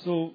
So,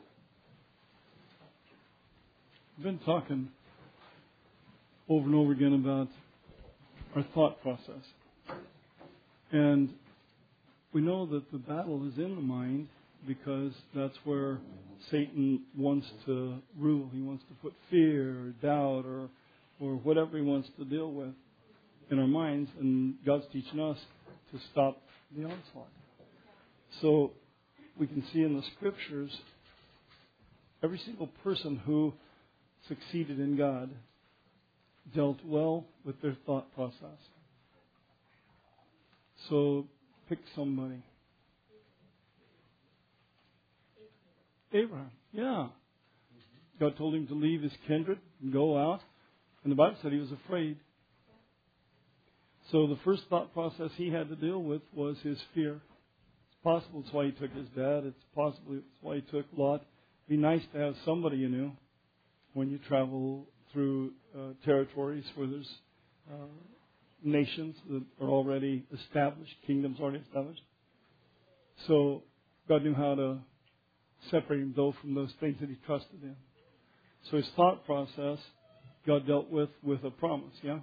I've been talking over and over again about our thought process. And we know that the battle is in the mind because that's where Satan wants to rule. He wants to put fear or doubt or whatever he wants to deal with in our minds. And God's teaching us to stop the onslaught. So we can see in the Scriptures, every single person who succeeded in God dealt well with their thought process. So pick somebody. Abraham, yeah. God told him to leave his kindred and go out. And the Bible said he was afraid. So the first thought process he had to deal with was his fear. It's possible it's why he took his dad. It's possible it's why he took Lot. It'd be nice to have somebody you knew when you travel through territories where there's nations that are already established, kingdoms already established. So God knew how to separate him, though, from those things that he trusted in. So his thought process, God dealt with a promise, yeah?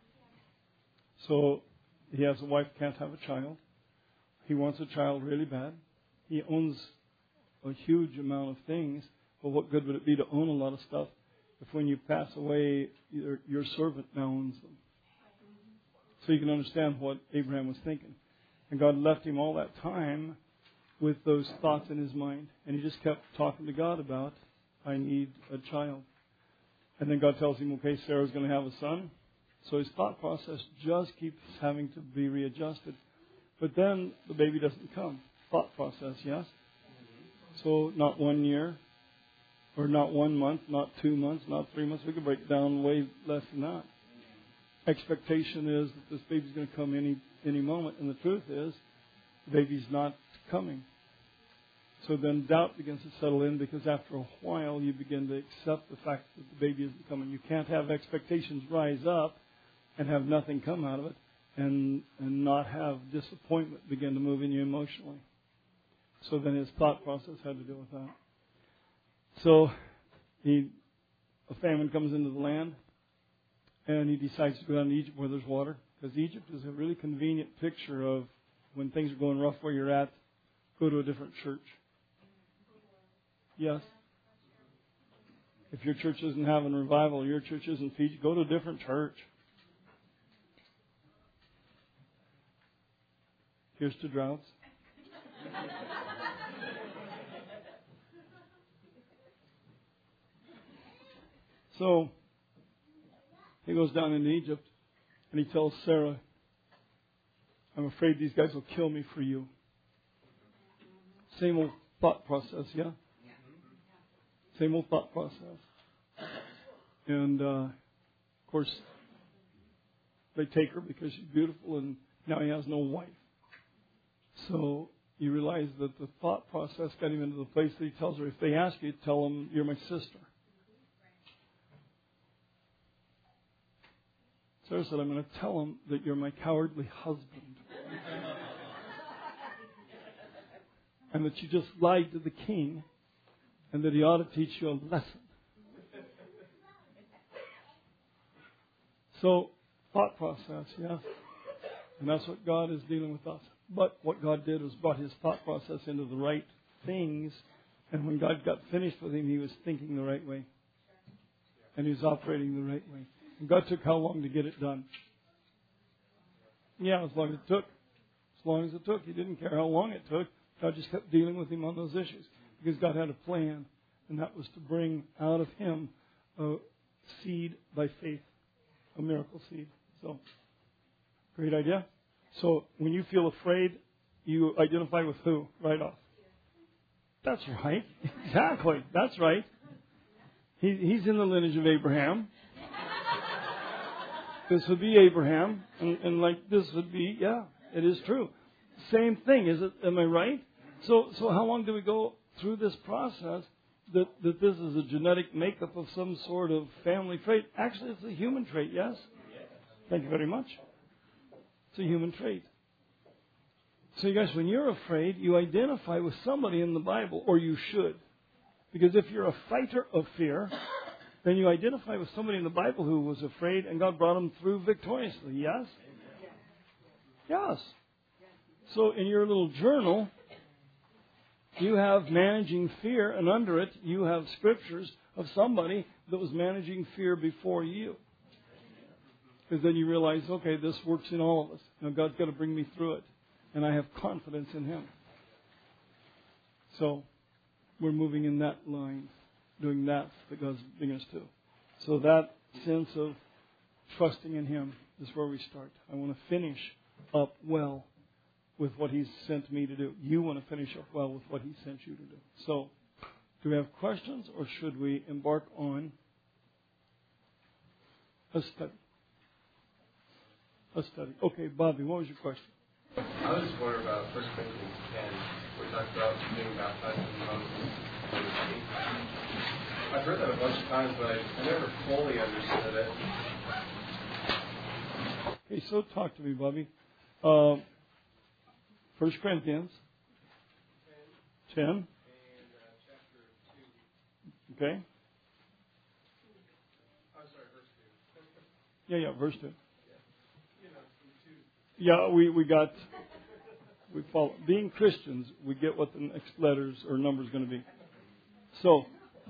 So he has a wife, can't have a child. He wants a child really bad. He owns a huge amount of things, but what good would it be to own a lot of stuff if when you pass away, your servant now owns them? So you can understand what Abraham was thinking. And God left him all that time with those thoughts in his mind. And he just kept talking to God about, I need a child. And then God tells him, okay, Sarah's going to have a son. So his thought process just keeps having to be readjusted. But then the baby doesn't come. Thought process, yes? So not 1 year, or not 1 month, not 2 months, not 3 months. We could break it down way less than that. Expectation is that this baby's going to come any moment. And the truth is, the baby's not coming. So then doubt begins to settle in because after a while you begin to accept the fact that the baby isn't coming. You can't have expectations rise up and have nothing come out of it and not have disappointment begin to move in you emotionally. So then his thought process had to deal with that. So a famine comes into the land and he decides to go down to Egypt where there's water because Egypt is a really convenient picture of when things are going rough where you're at, go to a different church. Yes. If your church isn't having revival, your church isn't feeding, go to a different church. Here's to droughts. So he goes down into Egypt and he tells Sarah, I'm afraid these guys will kill me for you. Same old thought process, yeah? Same old thought process. And, of course, they take her because she's beautiful and now he has no wife. So you realize that the thought process got him into the place that he tells her, if they ask you, tell them you're my sister. Sarah said, I'm going to tell them that you're my cowardly husband. And that you just lied to the king and that he ought to teach you a lesson. So, thought process, yes. And that's what God is dealing with us. But what God did was brought his thought process into the right things. And when God got finished with him, he was thinking the right way. And he was operating the right way. And God took how long to get it done? Yeah, as long as it took. As long as it took. He didn't care how long it took. God just kept dealing with him on those issues. Because God had a plan. And that was to bring out of him a seed by faith. A miracle seed. So, great idea. So, when you feel afraid, you identify with who? Right off. That's right. Exactly. That's right. He's in the lineage of Abraham. This would be Abraham. And like this would be, yeah, it is true. Same thing, is it? Am I right? So how long do we go through this process that this is a genetic makeup of some sort of family trait? Actually, it's a human trait, yes? Thank you very much. It's a human trait. So you guys, when you're afraid, you identify with somebody in the Bible, or you should. Because if you're a fighter of fear, then you identify with somebody in the Bible who was afraid and God brought them through victoriously. Yes? Yes. So in your little journal, you have managing fear, and under it you have scriptures of somebody that was managing fear before you. Because then you realize, okay, this works in all of us. Now God's got to bring me through it. And I have confidence in Him. So we're moving in that line, doing that God's bringing us to. So that sense of trusting in Him is where we start. I want to finish up well with what He's sent me to do. You want to finish up well with what He sent you to do. So, do we have questions, or should we embark on a study? A study. Okay, Bobby, what was your question? I was just wondering about 1 Corinthians 10, where it talks about being baptized in Moses and the sea. I've heard that a bunch of times, but I never fully understood it. Okay, so talk to me, Bobby. 1 Corinthians 10. And chapter 2. Okay. I'm sorry, verse 2. Yeah, verse 2. From 2. Yeah, we follow. Being Christians, we get what the next letters or number is going to be. So,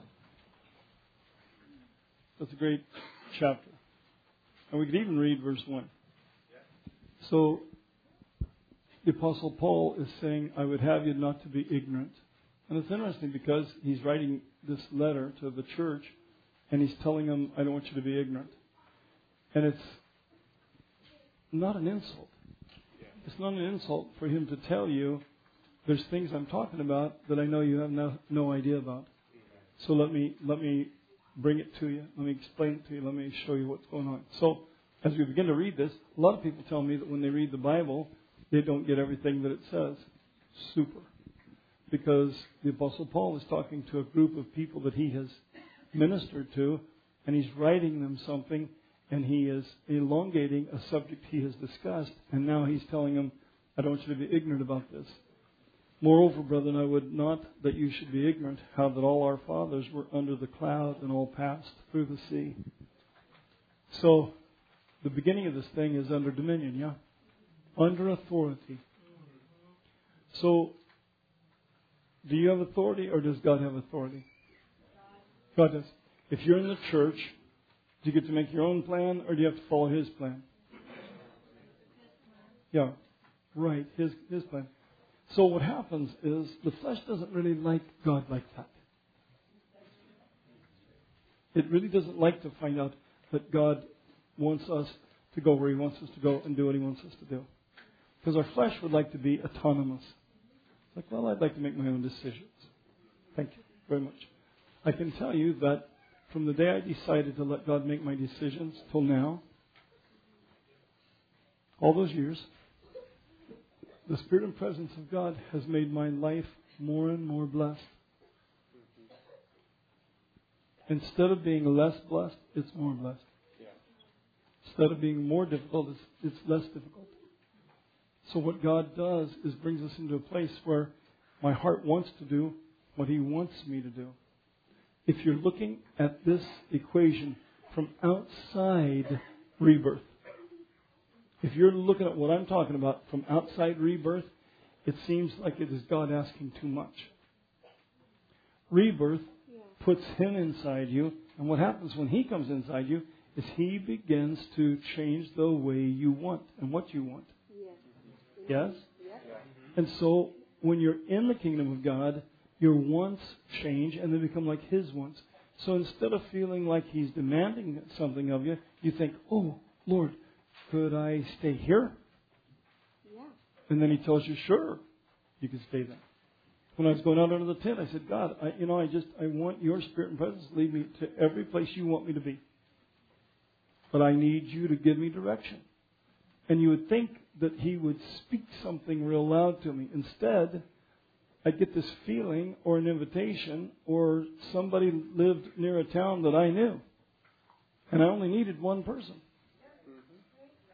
that's a great chapter. And we could even read verse 1. So, the Apostle Paul is saying, I would have you not to be ignorant. And it's interesting because he's writing this letter to the church, and he's telling them, I don't want you to be ignorant. And it's not an insult. It's not an insult for him to tell you, there's things I'm talking about that I know you have no idea about. So let me bring it to you. Let me explain it to you. Let me show you what's going on. So, as we begin to read this, a lot of people tell me that when they read the Bible, they don't get everything that it says. Super. Because the Apostle Paul is talking to a group of people that he has ministered to, and he's writing them something, and he is elongating a subject he has discussed, and now he's telling them, I don't want you to be ignorant about this. Moreover, brethren, I would not that you should be ignorant how that all our fathers were under the cloud and all passed through the sea. So, the beginning of this thing is under dominion, yeah? Under authority. So, do you have authority or does God have authority? God does. If you're in the church, do you get to make your own plan or do you have to follow His plan? Yeah, right, His plan. So what happens is the flesh doesn't really like God like that. It really doesn't like to find out that God wants us to go where He wants us to go and do what He wants us to do. Because our flesh would like to be autonomous. It's like, well, I'd like to make my own decisions. Thank you very much. I can tell you that from the day I decided to let God make my decisions till now, all those years, the Spirit and presence of God has made my life more and more blessed. Instead of being less blessed, it's more blessed. Instead of being more difficult, it's less difficult. So what God does is brings us into a place where my heart wants to do what He wants me to do. If you're looking at this equation from outside rebirth, if you're looking at what I'm talking about from outside rebirth, it seems like it is God asking too much. Rebirth puts Him inside you, and what happens when He comes inside you is He begins to change the way you want and what you want. Yes? And so, when you're in the kingdom of God, your wants change and they become like His wants. So instead of feeling like He's demanding something of you, you think, oh, Lord, could I stay here? Yeah. And then He tells you, sure, you can stay there. When I was going out under the tent, I said, God, I want your Spirit and presence to lead me to every place you want me to be. But I need you to give me direction. And you would think that He would speak something real loud to me. Instead, I'd get this feeling or an invitation or somebody lived near a town that I knew. And I only needed one person.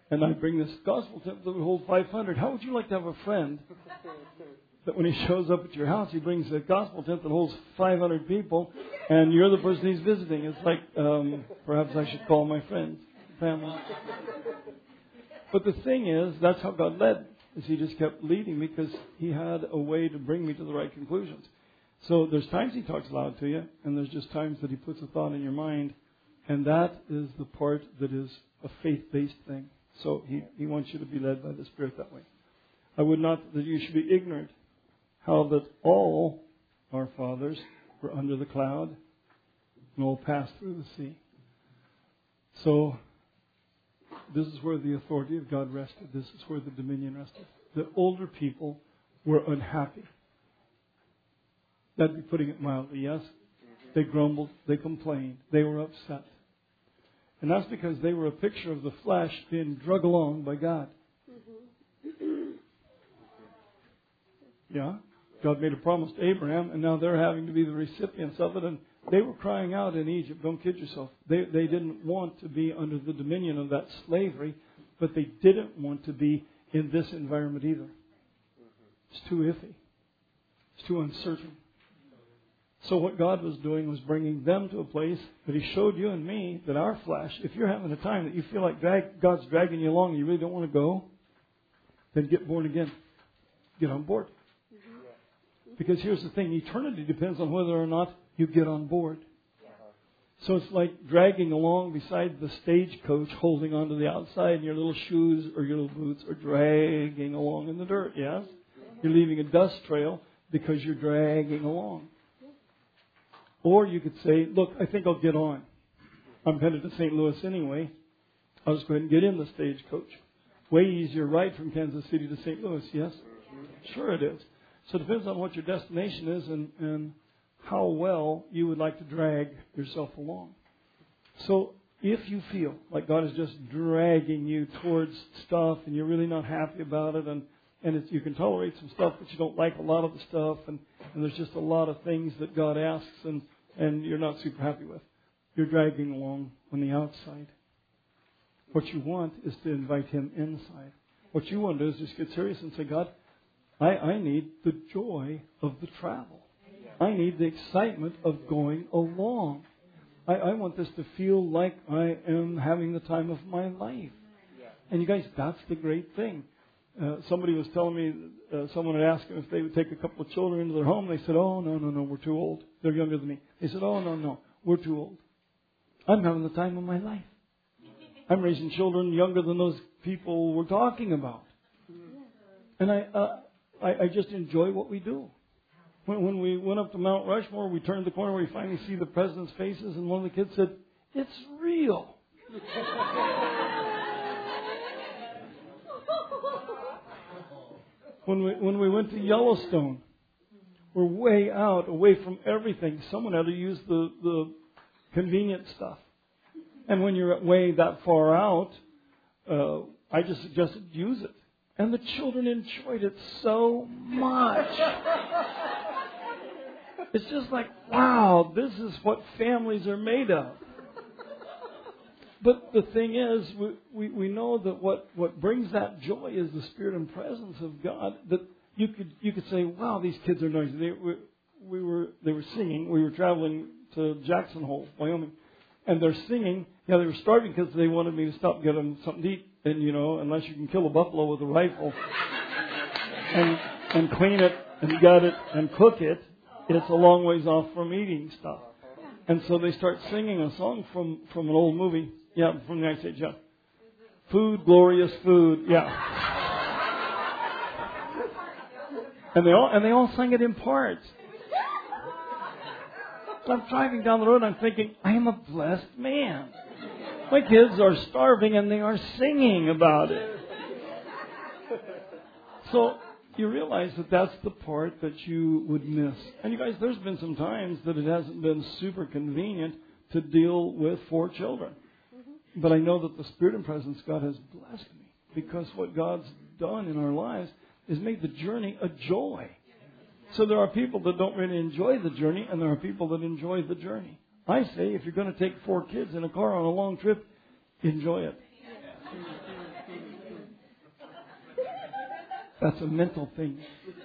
And I bring this gospel tent that would hold 500. How would you like to have a friend that when he shows up at your house, he brings a gospel tent that holds 500 people, and you're the person he's visiting? It's like, perhaps I should call my friends, family. But the thing is, that's how God led, is He just kept leading me because He had a way to bring me to the right conclusions. So there's times He talks loud to you, and there's just times that He puts a thought in your mind, and that is the part that is a faith-based thing. So He wants you to be led by the Spirit that way. I would not that you should be ignorant how that all our fathers were under the cloud and all passed through the sea. So this is where the authority of God rested. This is where the dominion rested. The older people were unhappy. That'd be putting it mildly, yes? They grumbled, they complained, they were upset. And that's because they were a picture of the flesh being drug along by God. Yeah? God made a promise to Abraham, and now they're having to be the recipients of it. And they were crying out in Egypt, don't kid yourself. They didn't want to be under the dominion of that slavery, but they didn't want to be in this environment either. It's too iffy. It's too uncertain. So what God was doing was bringing them to a place that He showed you and me that our flesh, if you're having a time that you feel like God's dragging you along and you really don't want to go, then get born again. Get on board. Because here's the thing, eternity depends on whether or not you get on board. So it's like dragging along beside the stagecoach, holding onto the outside, and your little shoes or your little boots are dragging along in the dirt, yes? You're leaving a dust trail because you're dragging along. Or you could say, look, I think I'll get on. I'm headed to St. Louis anyway. I'll just go ahead and get in the stagecoach. Way easier ride from Kansas City to St. Louis, yes? Sure it is. So it depends on what your destination is and how well you would like to drag yourself along. So if you feel like God is just dragging you towards stuff and you're really not happy about it and you can tolerate some stuff but you don't like a lot of the stuff and there's just a lot of things that God asks and you're not super happy with, you're dragging along on the outside. What you want is to invite Him inside. What you want to do is just get serious and say, God, I need the joy of the travel. I need the excitement of going along. I want this to feel like I am having the time of my life. And you guys, that's the great thing. Somebody was telling me, someone had asked them if they would take a couple of children into their home. They said, oh, no, we're too old. They're younger than me. They said, oh, no, we're too old. I'm having the time of my life. I'm raising children younger than those people we're talking about. And I just enjoy what we do. When we went up to Mount Rushmore, we turned the corner where we finally see the president's faces, and one of the kids said, it's real. When we went to Yellowstone, we're way out, away from everything. Someone had to use the convenient stuff. And when you're way that far out, I just suggested use it. And the children enjoyed it so much. It's just like, wow, this is what families are made of. But the thing is, we know that what brings that joy is the Spirit and presence of God. That you could say, wow, these kids are noisy. They were singing. We were traveling to Jackson Hole, Wyoming, and they're singing. Yeah, they were starving because they wanted me to stop and get them something to eat. And unless you can kill a buffalo with a rifle and clean it and gut it and cook it, it's a long ways off from eating stuff. And so they start singing a song from an old movie. Yeah, from the United States, yeah. Food, glorious food, yeah. And they all sang it in parts. I'm driving down the road and I'm thinking, I am a blessed man. My kids are starving and they are singing about it. So you realize that that's the part that you would miss. And you guys, there's been some times that it hasn't been super convenient to deal with 4 children. But I know that the Spirit and presence God has blessed me because what God's done in our lives is made the journey a joy. So there are people that don't really enjoy the journey and there are people that enjoy the journey. I say if you're going to take 4 kids in a car on a long trip, enjoy it. That's a mental thing.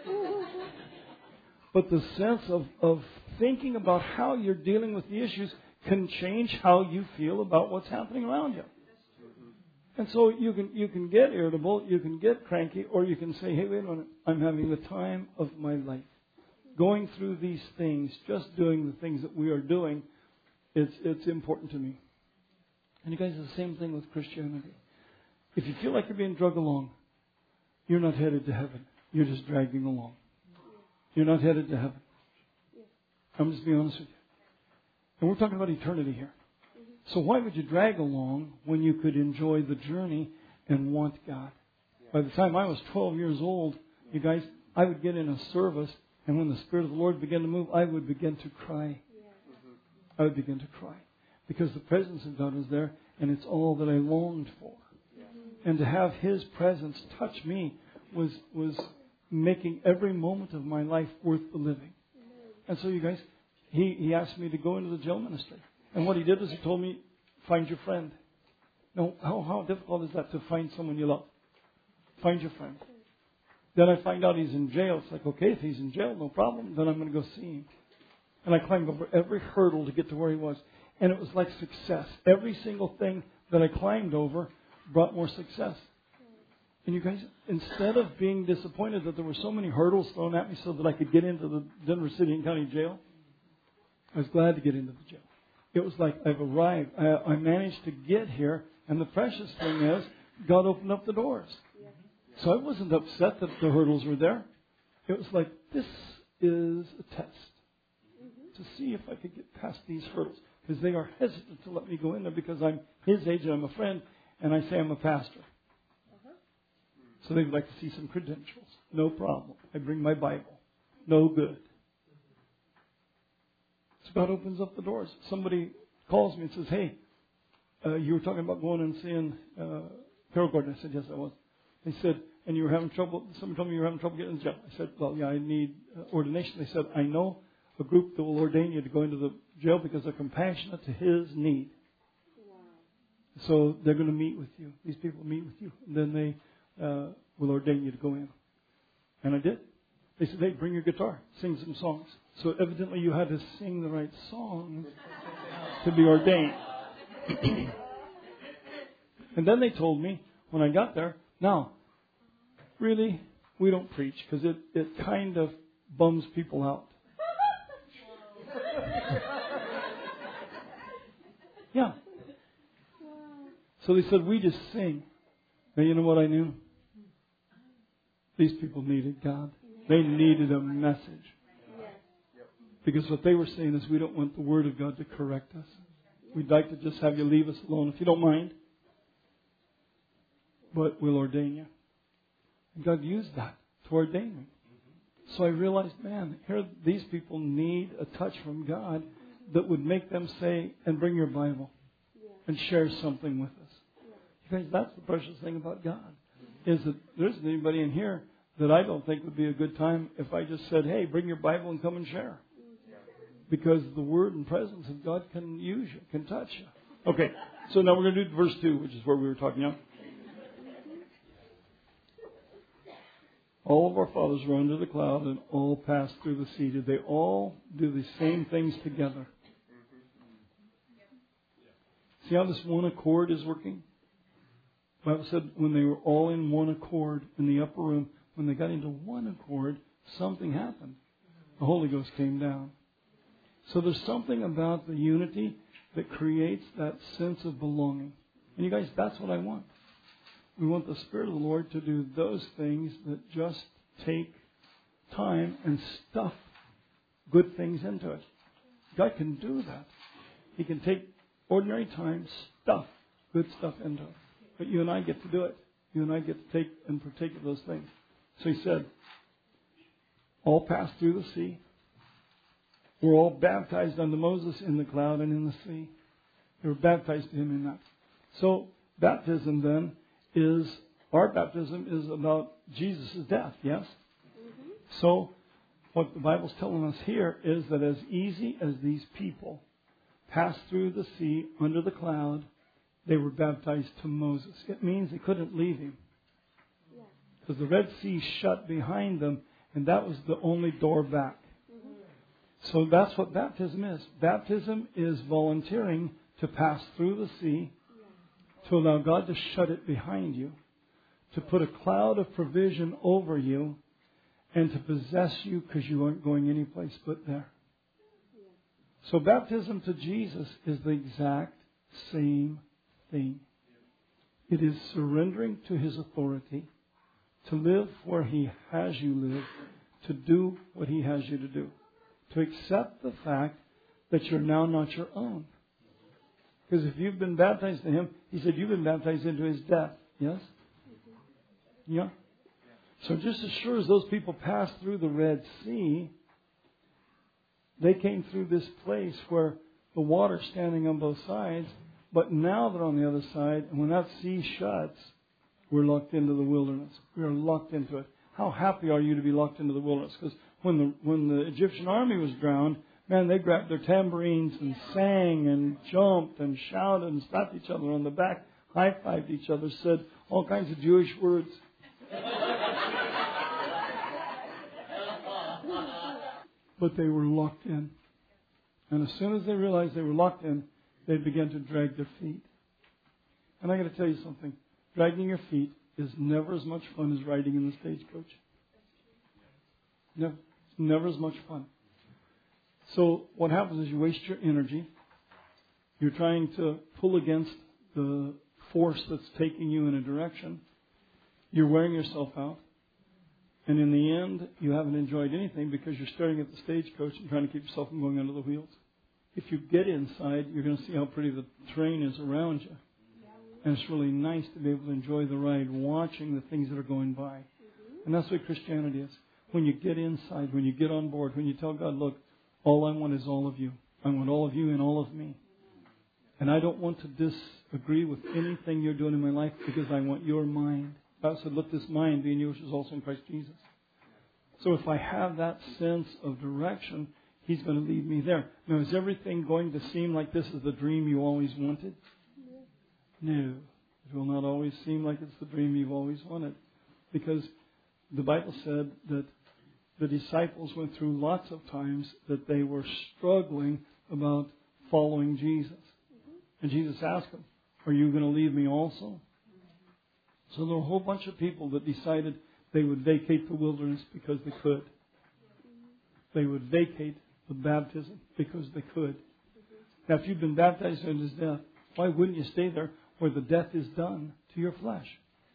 But the sense of thinking about how you're dealing with the issues can change how you feel about what's happening around you. And so you can get irritable, you can get cranky, or you can say, hey, wait a minute, I'm having the time of my life. Going through these things, just doing the things that we are doing, it's important to me. And you guys, it's the same thing with Christianity. If you feel like you're being dragged along, you're not headed to heaven. You're just dragging along. You're not headed to heaven. I'm just being honest with you. And we're talking about eternity here. So why would you drag along when you could enjoy the journey and want God? By the time I was 12 years old, you guys, I would get in a service, and when the Spirit of the Lord began to move, I would begin to cry. I would begin to cry. Because the presence of God was there, and it's all that I longed for. And to have His presence touch me was making every moment of my life worth the living. And so you guys, He asked me to go into the jail ministry. And what He did was He told me, find your friend. Now, how difficult is that to find someone you love? Find your friend. Then I find out he's in jail. It's like, okay, if he's in jail, no problem. Then I'm going to go see him. And I climbed over every hurdle to get to where he was. And it was like success. Every single thing that I climbed over brought more success. And you guys, instead of being disappointed that there were so many hurdles thrown at me so that I could get into the Denver City and County Jail, I was glad to get into the jail. It was like I've arrived. I managed to get here. And the precious thing is, God opened up the doors. So I wasn't upset that the hurdles were there. It was like, this is a test to see if I could get past these hurdles. Because they are hesitant to let me go in there because I'm his age and I'm a friend. And I say I'm a pastor. So they'd like to see some credentials. No problem. I bring my Bible. No good. So God opens up the doors. Somebody calls me and says, hey, you were talking about going and seeing Carol Gordon. I said, yes, I was. They said, and you were having trouble, somebody told me you were having trouble getting the job. I said, well, yeah, I need ordination. They said, I know a group that will ordain you to go into the jail because they're compassionate to his need. Wow. So they're going to meet with you. These people meet with you. And then they will ordain you to go in. And I did. They said, hey, bring your guitar, sing some songs. So evidently you had to sing the right songs to be ordained. And then they told me, when I got there, now, really, we don't preach because it kind of bums people out. Yeah. So they said, we just sing. Now, you know what I knew? These people needed God. They needed a message. Because what they were saying is, we don't want the Word of God to correct us. We'd like to just have you leave us alone, if you don't mind. But we'll ordain you. And God used that to ordain me. So I realized, man, here these people need a touch from God that would make them say, and bring your Bible and share something with us. You guys, that's the precious thing about God, is that there isn't anybody in here that I don't think would be a good time if I just said, hey, bring your Bible and come and share. Because the Word and presence of God can use you, can touch you. Okay, so now we're going to do verse 2, which is where we were talking about. All of our fathers were under the cloud and all passed through the sea. Did they all do the same things together? See how this one accord is working? The Bible said when they were all in one accord in the upper room, when they got into one accord, something happened. The Holy Ghost came down. So there's something about the unity that creates that sense of belonging. And you guys, that's what I want. We want the Spirit of the Lord to do those things that just take time and stuff good things into it. God can do that. He can take ordinary time, stuff good stuff into it. But you and I get to do it. You and I get to take and partake of those things. So he said, all passed through the sea. We're all baptized unto Moses in the cloud and in the sea. They were baptized to him in that. So baptism then our baptism is about Jesus' death, yes? Mm-hmm. So what the Bible's telling us here is that as easy as these people passed through the sea under the cloud, they were baptized to Moses. It means they couldn't leave him. Yeah. Because the Red Sea shut behind them, and that was the only door back. So that's what baptism is. Baptism is volunteering to pass through the sea, to allow God to shut it behind you, to put a cloud of provision over you, and to possess you because you aren't going any place but there. So baptism to Jesus is the exact same thing. It is surrendering to His authority, to live where He has you live, to do what He has you to do, to accept the fact that you're now not your own. Because if you've been baptized in Him, He said you've been baptized into His death. Yes? Yeah? So just as sure as those people passed through the Red Sea, they came through this place where the water's standing on both sides, but now they're on the other side, and when that sea shuts, we're locked into the wilderness. We are locked into it. How happy are you to be locked into the wilderness? Because when the Egyptian army was drowned, man, they grabbed their tambourines and sang and jumped and shouted and slapped each other on the back, high-fived each other, said all kinds of Jewish words. But they were locked in. And as soon as they realized they were locked in, they began to drag their feet. And I got to tell you something. Dragging your feet is never as much fun as riding in the stagecoach. Never. It's never as much fun. So what happens is you waste your energy. You're trying to pull against the force that's taking you in a direction. You're wearing yourself out. And in the end, you haven't enjoyed anything because you're staring at the stagecoach and trying to keep yourself from going under the wheels. If you get inside, you're going to see how pretty the terrain is around you. And it's really nice to be able to enjoy the ride, watching the things that are going by. And that's what Christianity is. When you get inside, when you get on board, when you tell God, look, all I want is all of you. I want all of you and all of me. And I don't want to disagree with anything you're doing in my life because I want your mind. God said, let this mind be in you, which is also in Christ Jesus. So if I have that sense of direction, He's going to lead me there. Now, is everything going to seem like this is the dream you always wanted? No. It will not always seem like it's the dream you've always wanted. Because the Bible said that the disciples went through lots of times that they were struggling about following Jesus. And Jesus asked them, are you going to leave me also? So there were a whole bunch of people that decided they would vacate the wilderness because they could. They would vacate the baptism because they could. Now, if you've been baptized in His death, why wouldn't you stay there where the death is done to your flesh?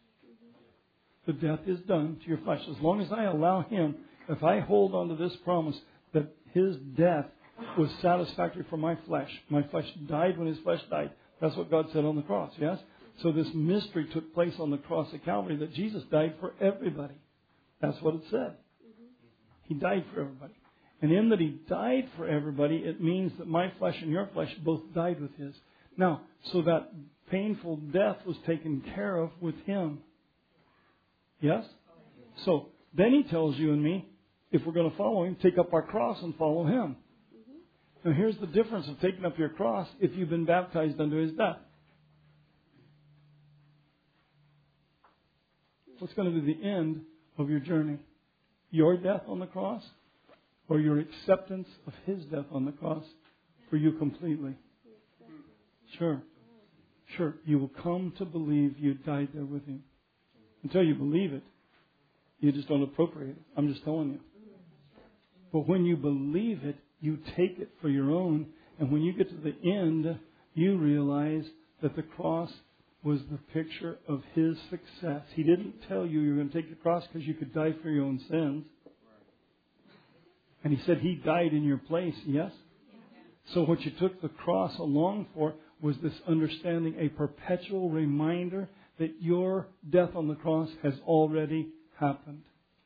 The death is done to your flesh. As long as I allow Him, if I hold on to this promise that His death was satisfactory for my flesh died when His flesh died. That's what God said on the cross, yes? So this mystery took place on the cross of Calvary that Jesus died for everybody. That's what it said. He died for everybody. And in that He died for everybody, it means that my flesh and your flesh both died with His. Now, so that painful death was taken care of with Him. Yes? So, then He tells you and me, if we're going to follow Him, take up our cross and follow Him. Now, here's the difference of taking up your cross if you've been baptized unto His death. What's going to be the end of your journey? Your death on the cross or your acceptance of His death on the cross for you completely? Sure. You will come to believe you died there with Him. Until you believe it, you just don't appropriate it. I'm just telling you. But when you believe it, you take it for your own. And when you get to the end, you realize that the cross was the picture of His success. He didn't tell you you're going to take the cross because you could die for your own sins. And He said He died in your place, yes? So what you took the cross along for was this understanding, a perpetual reminder that your death on the cross has already happened.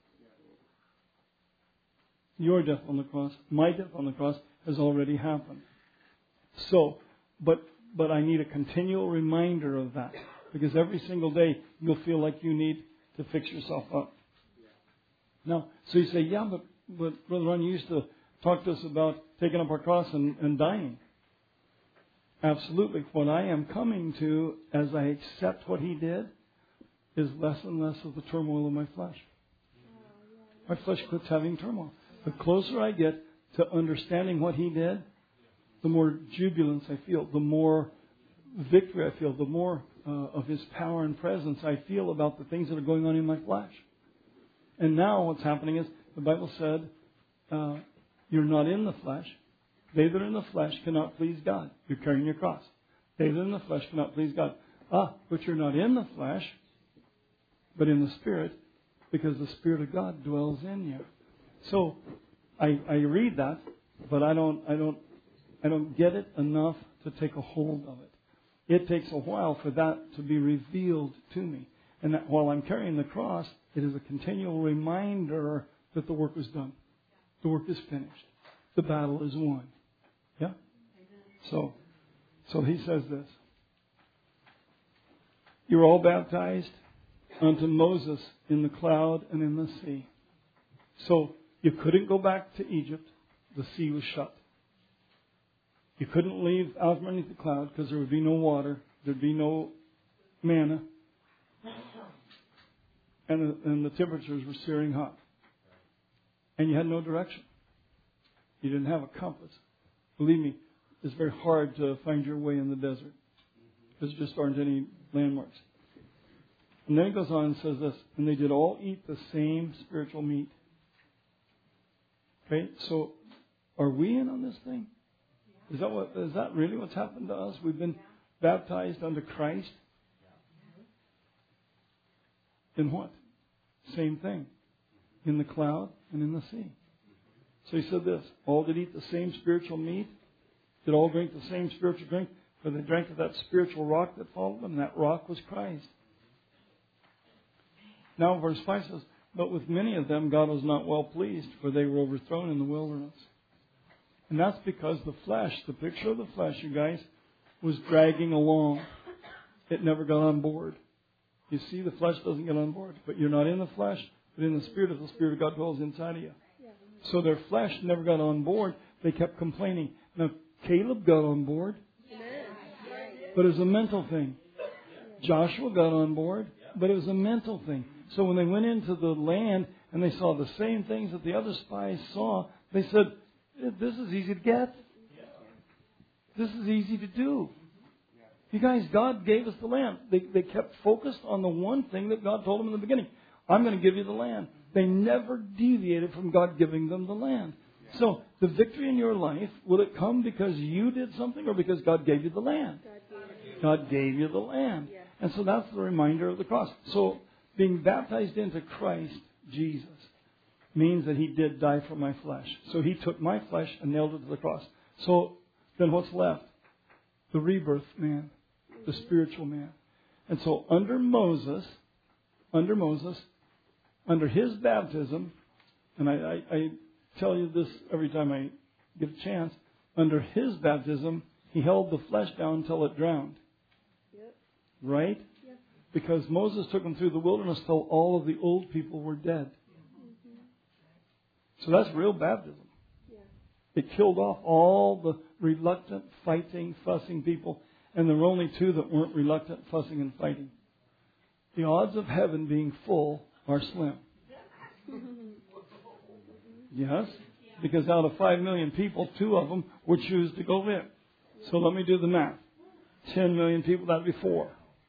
Your death on the cross, my death on the cross has already happened. So, but I need a continual reminder of that. Because every single day you'll feel like you need to fix yourself up. Now, so you say, yeah, but Brother Ron, you used to talk to us about taking up our cross and dying. Absolutely. What I am coming to as I accept what He did, is less and less of the turmoil of my flesh. My flesh quits having turmoil. The closer I get to understanding what He did, the more jubilance I feel, the more victory I feel, the more of His power and presence I feel about the things that are going on in my flesh. And now what's happening is, the Bible said, you're not in the flesh. They that are in the flesh cannot please God. You're carrying your cross. They that are in the flesh cannot please God. But you're not in the flesh, but in the Spirit, because the Spirit of God dwells in you. So I read that, but I don't get it enough to take a hold of it. It takes a while for that to be revealed to me. And that while I'm carrying the cross, it is a continual reminder that the work was done. The work is finished. The battle is won. Yeah? So he says this. You're all baptized unto Moses in the cloud and in the sea. So you couldn't go back to Egypt. The sea was shut. You couldn't leave out from underneath the cloud because there would be no water. There'd be no manna. And the temperatures were searing hot. And you had no direction. You didn't have a compass. Believe me, it's very hard to find your way in the desert. There just aren't any landmarks. And then it goes on and says this, and they did all eat the same spiritual meat. Okay, so are we in on this thing? Is that really what's happened to us? We've been baptized unto Christ. In what? Same thing. In the cloud and in the sea. So he said this, all that eat the same spiritual meat, did all drink the same spiritual drink, for they drank of that spiritual rock that followed them, and that rock was Christ. Now verse 5 says, but with many of them God was not well pleased, for they were overthrown in the wilderness. And that's because the flesh, the picture of the flesh, you guys, was dragging along. It never got on board. You see, the flesh doesn't get on board. But you're not in the flesh, but in the Spirit, if the Spirit of God dwells inside of you. So their flesh never got on board. They kept complaining. Now, Caleb got on board, but it was a mental thing. Joshua got on board, but it was a mental thing. So when they went into the land and they saw the same things that the other spies saw, they said, this is easy to get. This is easy to do. You guys, God gave us the land. They kept focused on the one thing that God told them in the beginning. I'm going to give you the land. They never deviated from God giving them the land. So the victory in your life, will it come because you did something or because God gave you the land? God gave you the land. And so that's the reminder of the cross. So being baptized into Christ Jesus means that He did die for my flesh. So He took my flesh and nailed it to the cross. So then what's left? The rebirth man, the spiritual man. And so under Moses, under his baptism, and I tell you this every time I get a chance, under his baptism, he held the flesh down until it drowned. Yep. Right? Yep. Because Moses took them through the wilderness till all of the old people were dead. Mm-hmm. So that's real baptism. Yeah. It killed off all the reluctant, fighting, fussing people. And there were only two that weren't reluctant, fussing, and fighting. The odds of heaven being full are slim. Yes? Because out of 5 million people, 2 of them would choose to go in. So let me do the math. 10 million people, that'd be 4.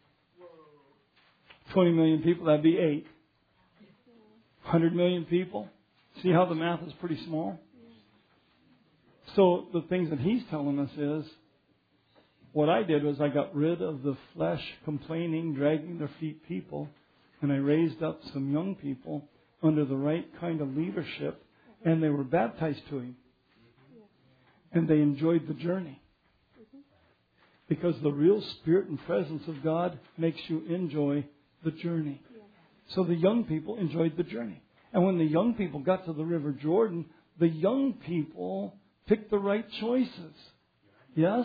20 million people, that'd be 8. 100 million people. See how the math is pretty small? So the things that he's telling us is, what I did was I got rid of the flesh complaining, dragging their feet people, and I raised up some young people under the right kind of leadership, and they were baptized to Him. And they enjoyed the journey. Because the real Spirit and presence of God makes you enjoy the journey. So the young people enjoyed the journey. And when the young people got to the River Jordan, the young people picked the right choices. Yes?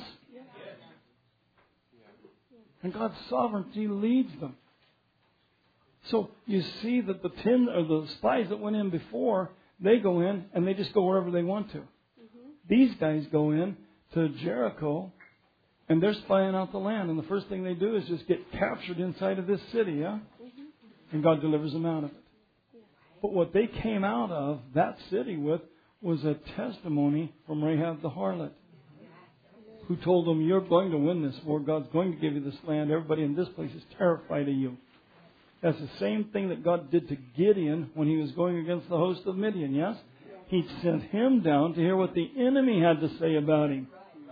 And God's sovereignty leads them. So you see that the spies that went in before, they go in and they just go wherever they want to. Mm-hmm. These guys go in to Jericho and they're spying out the land. And the first thing they do is just get captured inside of this city. Yeah? Mm-hmm. and God delivers them out of it. But what they came out of that city with was a testimony from Rahab the harlot, who told them, you're going to win this war. God's going to give you this land. Everybody in this place is terrified of you. That's the same thing that God did to Gideon when he was going against the host of Midian, yes? He sent him down to hear what the enemy had to say about him.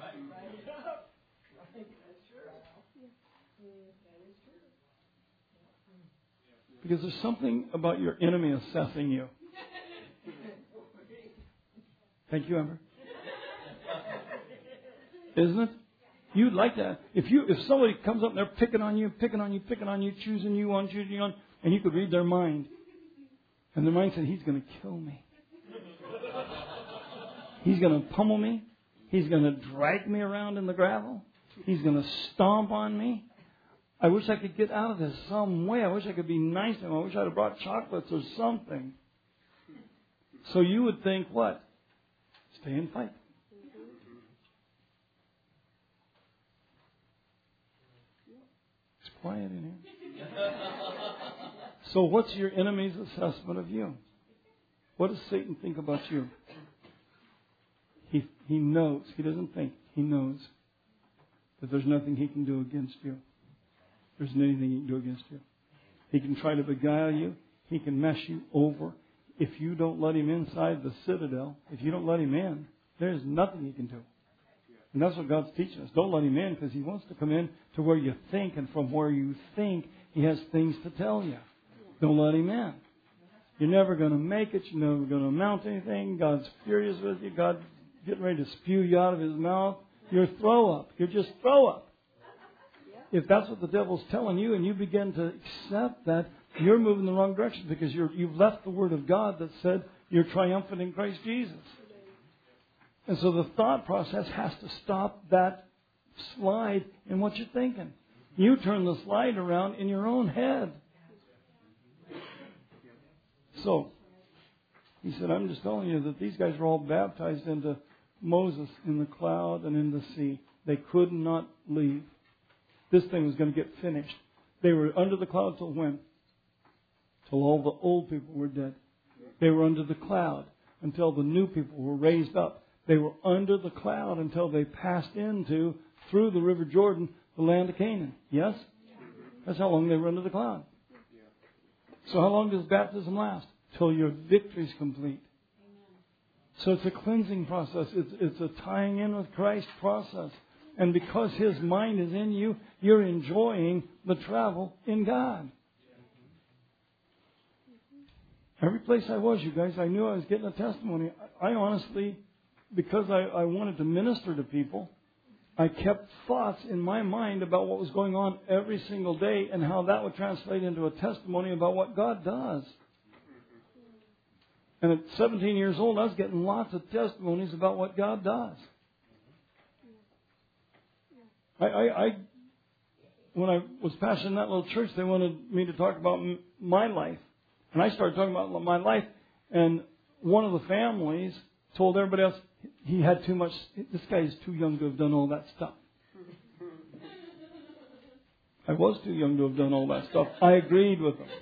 Because there's something about your enemy assessing you. Thank you, Amber. Isn't it? You'd like that. If somebody comes up and they're picking on you, choosing you on, and you could read their mind. And their mind said, he's going to kill me. He's going to pummel me. He's going to drag me around in the gravel. He's going to stomp on me. I wish I could get out of this some way. I wish I could be nice to him. I wish I'd have brought chocolates or something. So you would think, what? Stay and fight. It's quiet in here. So what's your enemy's assessment of you? What does Satan think about you? He knows. He doesn't think. He knows that there's nothing he can do against you. There isn't anything he can do against you. He can try to beguile you. He can mess you over. If you don't let him inside the citadel, if you don't let him in, there's nothing he can do. And that's what God's teaching us. Don't let him in, because he wants to come in to where you think, and from where you think, he has things to tell you. Don't let him in. You're never going to make it. You're never going to amount to anything. God's furious with you. God's getting ready to spew you out of his mouth. You're throw up. You're just throw up. If that's what the devil's telling you, and you begin to accept that, you're moving the wrong direction, because you've left the Word of God that said you're triumphant in Christ Jesus. And so the thought process has to stop that slide in what you're thinking. You turn the slide around in your own head. So, he said, I'm just telling you that these guys were all baptized into Moses in the cloud and in the sea. They could not leave. This thing was going to get finished. They were under the cloud till when? Till all the old people were dead. They were under the cloud until the new people were raised up. They were under the cloud until they passed through the River Jordan, the land of Canaan. Yes? That's how long they were under the cloud. So how long does baptism last? Till your victory is complete. So it's a cleansing process. It's a tying in with Christ process. And because his mind is in you, you're enjoying the travel in God. Every place I was, you guys, I knew I was getting a testimony. I honestly, because I wanted to minister to people, I kept thoughts in my mind about what was going on every single day and how that would translate into a testimony about what God does. And at 17 years old, I was getting lots of testimonies about what God does. When I was pastoring that little church, they wanted me to talk about my life. And I started talking about my life, and one of the families told everybody else, he had too much, this guy is too young to have done all that stuff. I was too young to have done all that stuff. I agreed with them.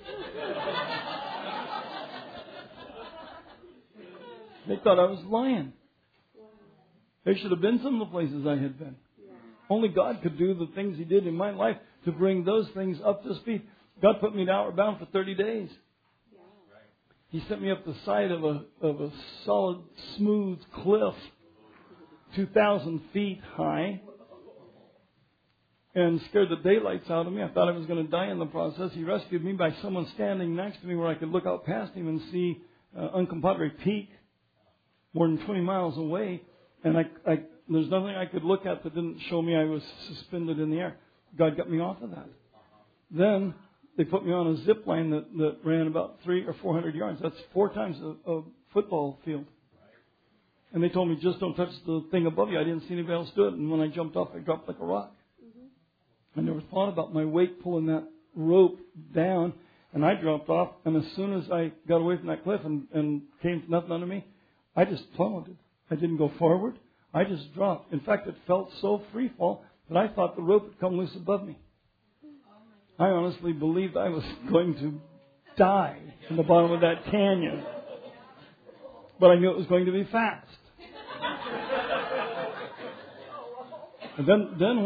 They thought I was lying. There should have been some of the places I had been. Only God could do the things he did in my life to bring those things up to speed. God put me in Outward Bound for 30 days. He sent me up the side of a solid, smooth cliff, 2,000 feet high, and scared the daylights out of me. I thought I was going to die in the process. He rescued me by someone standing next to me where I could look out past him and see Uncompahgre Peak, more than 20 miles away. And there's nothing I could look at that didn't show me I was suspended in the air. God got me off of that. Then they put me on a zip line that ran about 300 or 400 yards. That's 4 times a football field. And they told me, just don't touch the thing above you. I didn't see anybody else do it. And when I jumped off, I dropped like a rock. I never thought about my weight pulling that rope down. And I dropped off. And as soon as I got away from that cliff and came to nothing under me, I just plummeted. I didn't go forward. I just dropped. In fact, it felt so free fall that I thought the rope would come loose above me. I honestly believed I was going to die in the bottom of that canyon. But I knew it was going to be fast. And then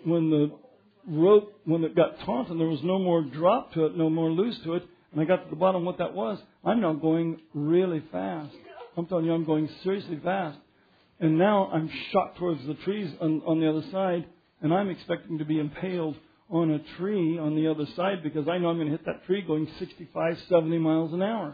when it got taut and there was no more drop to it, no more loose to it, and I got to the bottom of what that was, I'm now going really fast. I'm telling you, I'm going seriously fast. And now I'm shot towards the trees on the other side, and I'm expecting to be impaled on a tree on the other side because I know I'm going to hit that tree going 65, 70 miles an hour.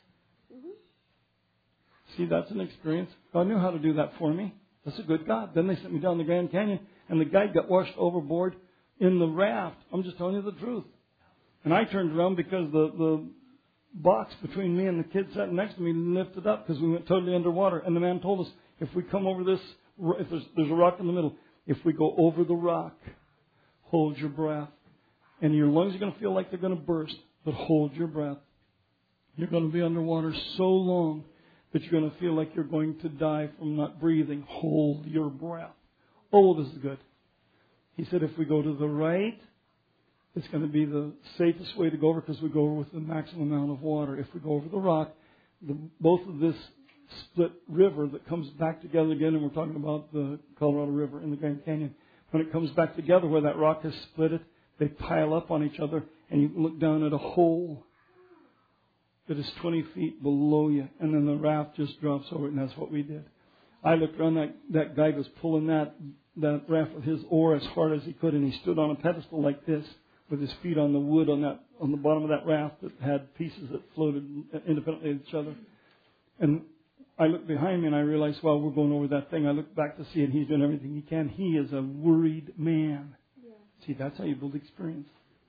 See, that's an experience. God knew how to do that for me. That's a good God. Then they sent me down the Grand Canyon, and the guy got washed overboard in the raft. I'm just telling you the truth. And I turned around because the box between me and the kid sitting next to me lifted up because we went totally underwater. And the man told us, if we come over this, if there's a rock in the middle, if we go over the rock, hold your breath. And your lungs are going to feel like they're going to burst, but hold your breath. You're going to be underwater so long that you're going to feel like you're going to die from not breathing. Hold your breath. Oh, this is good. He said, if we go to the right, it's going to be the safest way to go over because we go over with the maximum amount of water. If we go over the rock, both of this split river that comes back together again, and we're talking about the Colorado River in the Grand Canyon, when it comes back together where that rock has split it, they pile up on each other, and you look down at a hole that is 20 feet below you, and then the raft just drops over it, and that's what we did. I looked around, that guy was pulling that raft with his oar as hard as he could, and he stood on a pedestal like this with his feet on the wood on the bottom of that raft that had pieces that floated independently of each other. And I looked behind me and I realized, well, we're going over that thing. I looked back to see it. He's doing everything he can. He is a worried man. Yeah. See, that's how you build experience.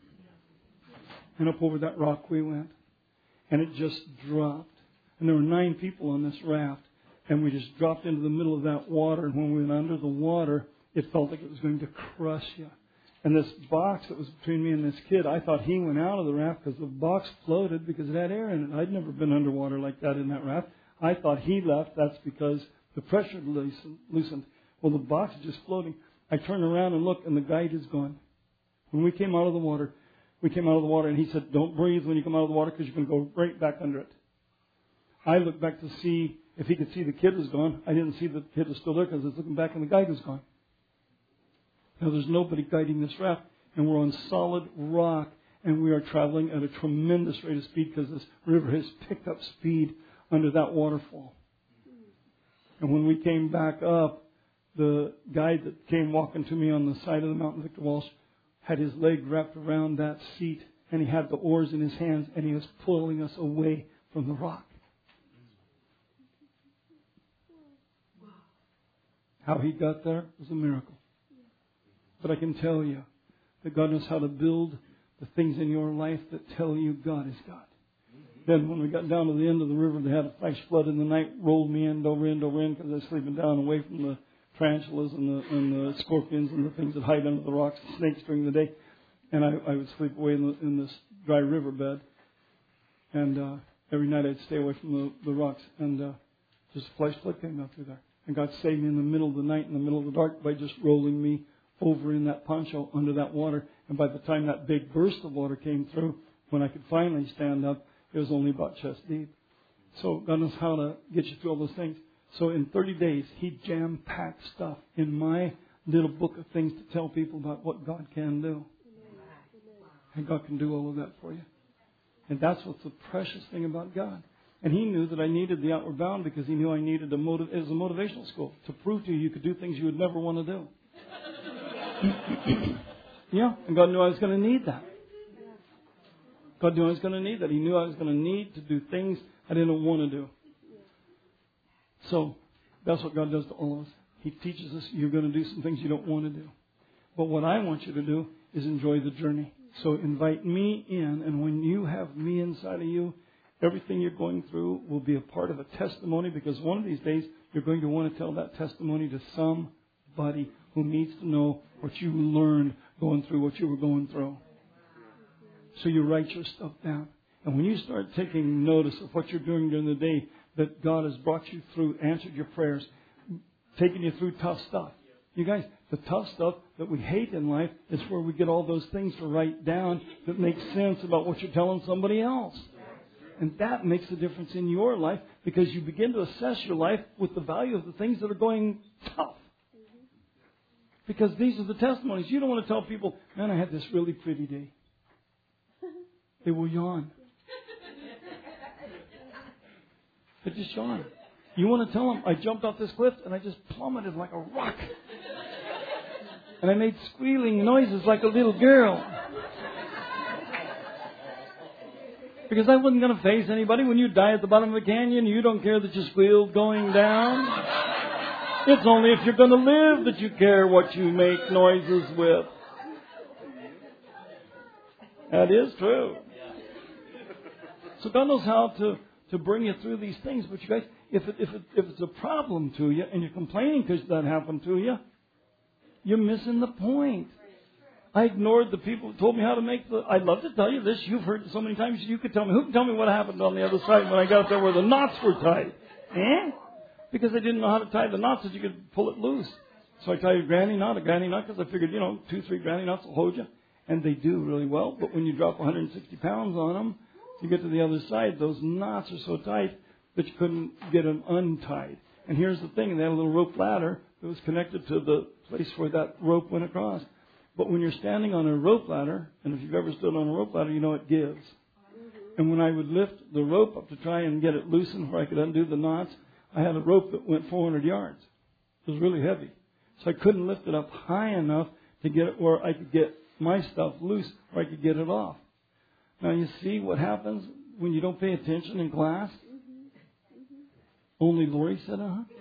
And up over that rock we went. And it just dropped. And there were 9 people on this raft. And we just dropped into the middle of that water. And when we went under the water, it felt like it was going to crush you. And this box that was between me and this kid, I thought he went out of the raft because the box floated because it had air in it. I'd never been underwater like that in that raft. I thought he left. That's because the pressure loosened. Well, the box is just floating. I turned around and looked, and the guide is gone. When we came out of the water, and he said, don't breathe when you come out of the water because you're going to go right back under it. I looked back to see if he could see the kid was gone. I didn't see the kid was still there because I was looking back, and the guide was gone. Now, there's nobody guiding this raft, and we're on solid rock, and we are traveling at a tremendous rate of speed because this river has picked up speed under that waterfall. And when we came back up, the guide that came walking to me on the side of the mountain, Victor Walsh, had his leg wrapped around that seat, and he had the oars in his hands, and he was pulling us away from the rock. How he got there was a miracle. But I can tell you that God knows how to build the things in your life that tell you God is God. Then when we got down to the end of the river, they had a flash flood in the night, rolled me end over end because I was sleeping down away from the tarantulas and the scorpions and the things that hide under the rocks, the snakes during the day. And I would sleep away in this dry riverbed. And every night I'd stay away from the rocks. And just a flash flood came down through there. And God saved me in the middle of the night, in the middle of the dark, by just rolling me over in that poncho under that water. And by the time that big burst of water came through, when I could finally stand up, it was only about chest deep. So God knows how to get you through all those things. So in 30 days, He jam-packed stuff in my little book of things to tell people about what God can do. And God can do all of that for you. And that's what's the precious thing about God. And He knew that I needed the Outward Bound because He knew I needed it was a motivational school to prove to you could do things you would never want to do. Yeah, and God knew I was going to need that. God knew I was going to need that. He knew I was going to need to do things I didn't want to do. So that's what God does to all of us. He teaches us you're going to do some things you don't want to do. But what I want you to do is enjoy the journey. So invite me in, and when you have me inside of you, everything you're going through will be a part of a testimony, because one of these days you're going to want to tell that testimony to somebody who needs to know what you learned going through what you were going through. So you write your stuff down. And when you start taking notice of what you're doing during the day, that God has brought you through, answered your prayers, taken you through tough stuff. You guys, the tough stuff that we hate in life is where we get all those things to write down that make sense about what you're telling somebody else. And that makes a difference in your life because you begin to assess your life with the value of the things that are going tough. Because these are the testimonies. You don't want to tell people, man, I had this really pretty day. They will yawn. They just yawn. You want to tell them, I jumped off this cliff and I just plummeted like a rock. And I made squealing noises like a little girl. Because I wasn't going to face anybody. When you die at the bottom of a canyon, you don't care that you squealed going down. It's only if you're going to live that you care what you make noises with. That is true. So God knows how to bring you through these things. But you guys, if it's a problem to you and you're complaining because that happened to you, you're missing the point. I ignored the people who told me how to make I'd love to tell you this. You've heard it so many times. You could tell me. Who can tell me what happened on the other side when I got there where the knots were tied? Because I didn't know how to tie the knots that you could pull it loose. So I tied a granny knot, because I figured, 2-3 granny knots will hold you. And they do really well. But when you drop 160 pounds on them, you get to the other side, those knots are so tight that you couldn't get them untied. And here's the thing. They had a little rope ladder that was connected to the place where that rope went across. But when you're standing on a rope ladder, and if you've ever stood on a rope ladder, you know it gives. And when I would lift the rope up to try and get it loosened where I could undo the knots, I had a rope that went 400 yards. It was really heavy. So I couldn't lift it up high enough to get it where I could get my stuff loose, where I could get it off. Now you see what happens when you don't pay attention in class? Only Lori said,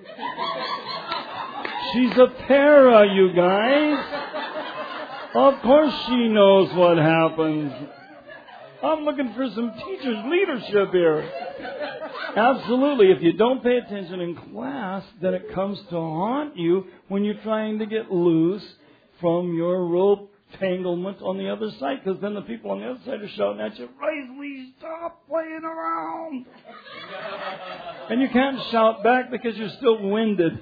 She's a para, you guys. Of course she knows what happens. I'm looking for some teachers' leadership here. Absolutely. If you don't pay attention in class, then it comes to haunt you when you're trying to get loose from your rope tanglement on the other side. Because then the people on the other side are shouting at you, Risley, stop playing around. And you can't shout back because you're still winded.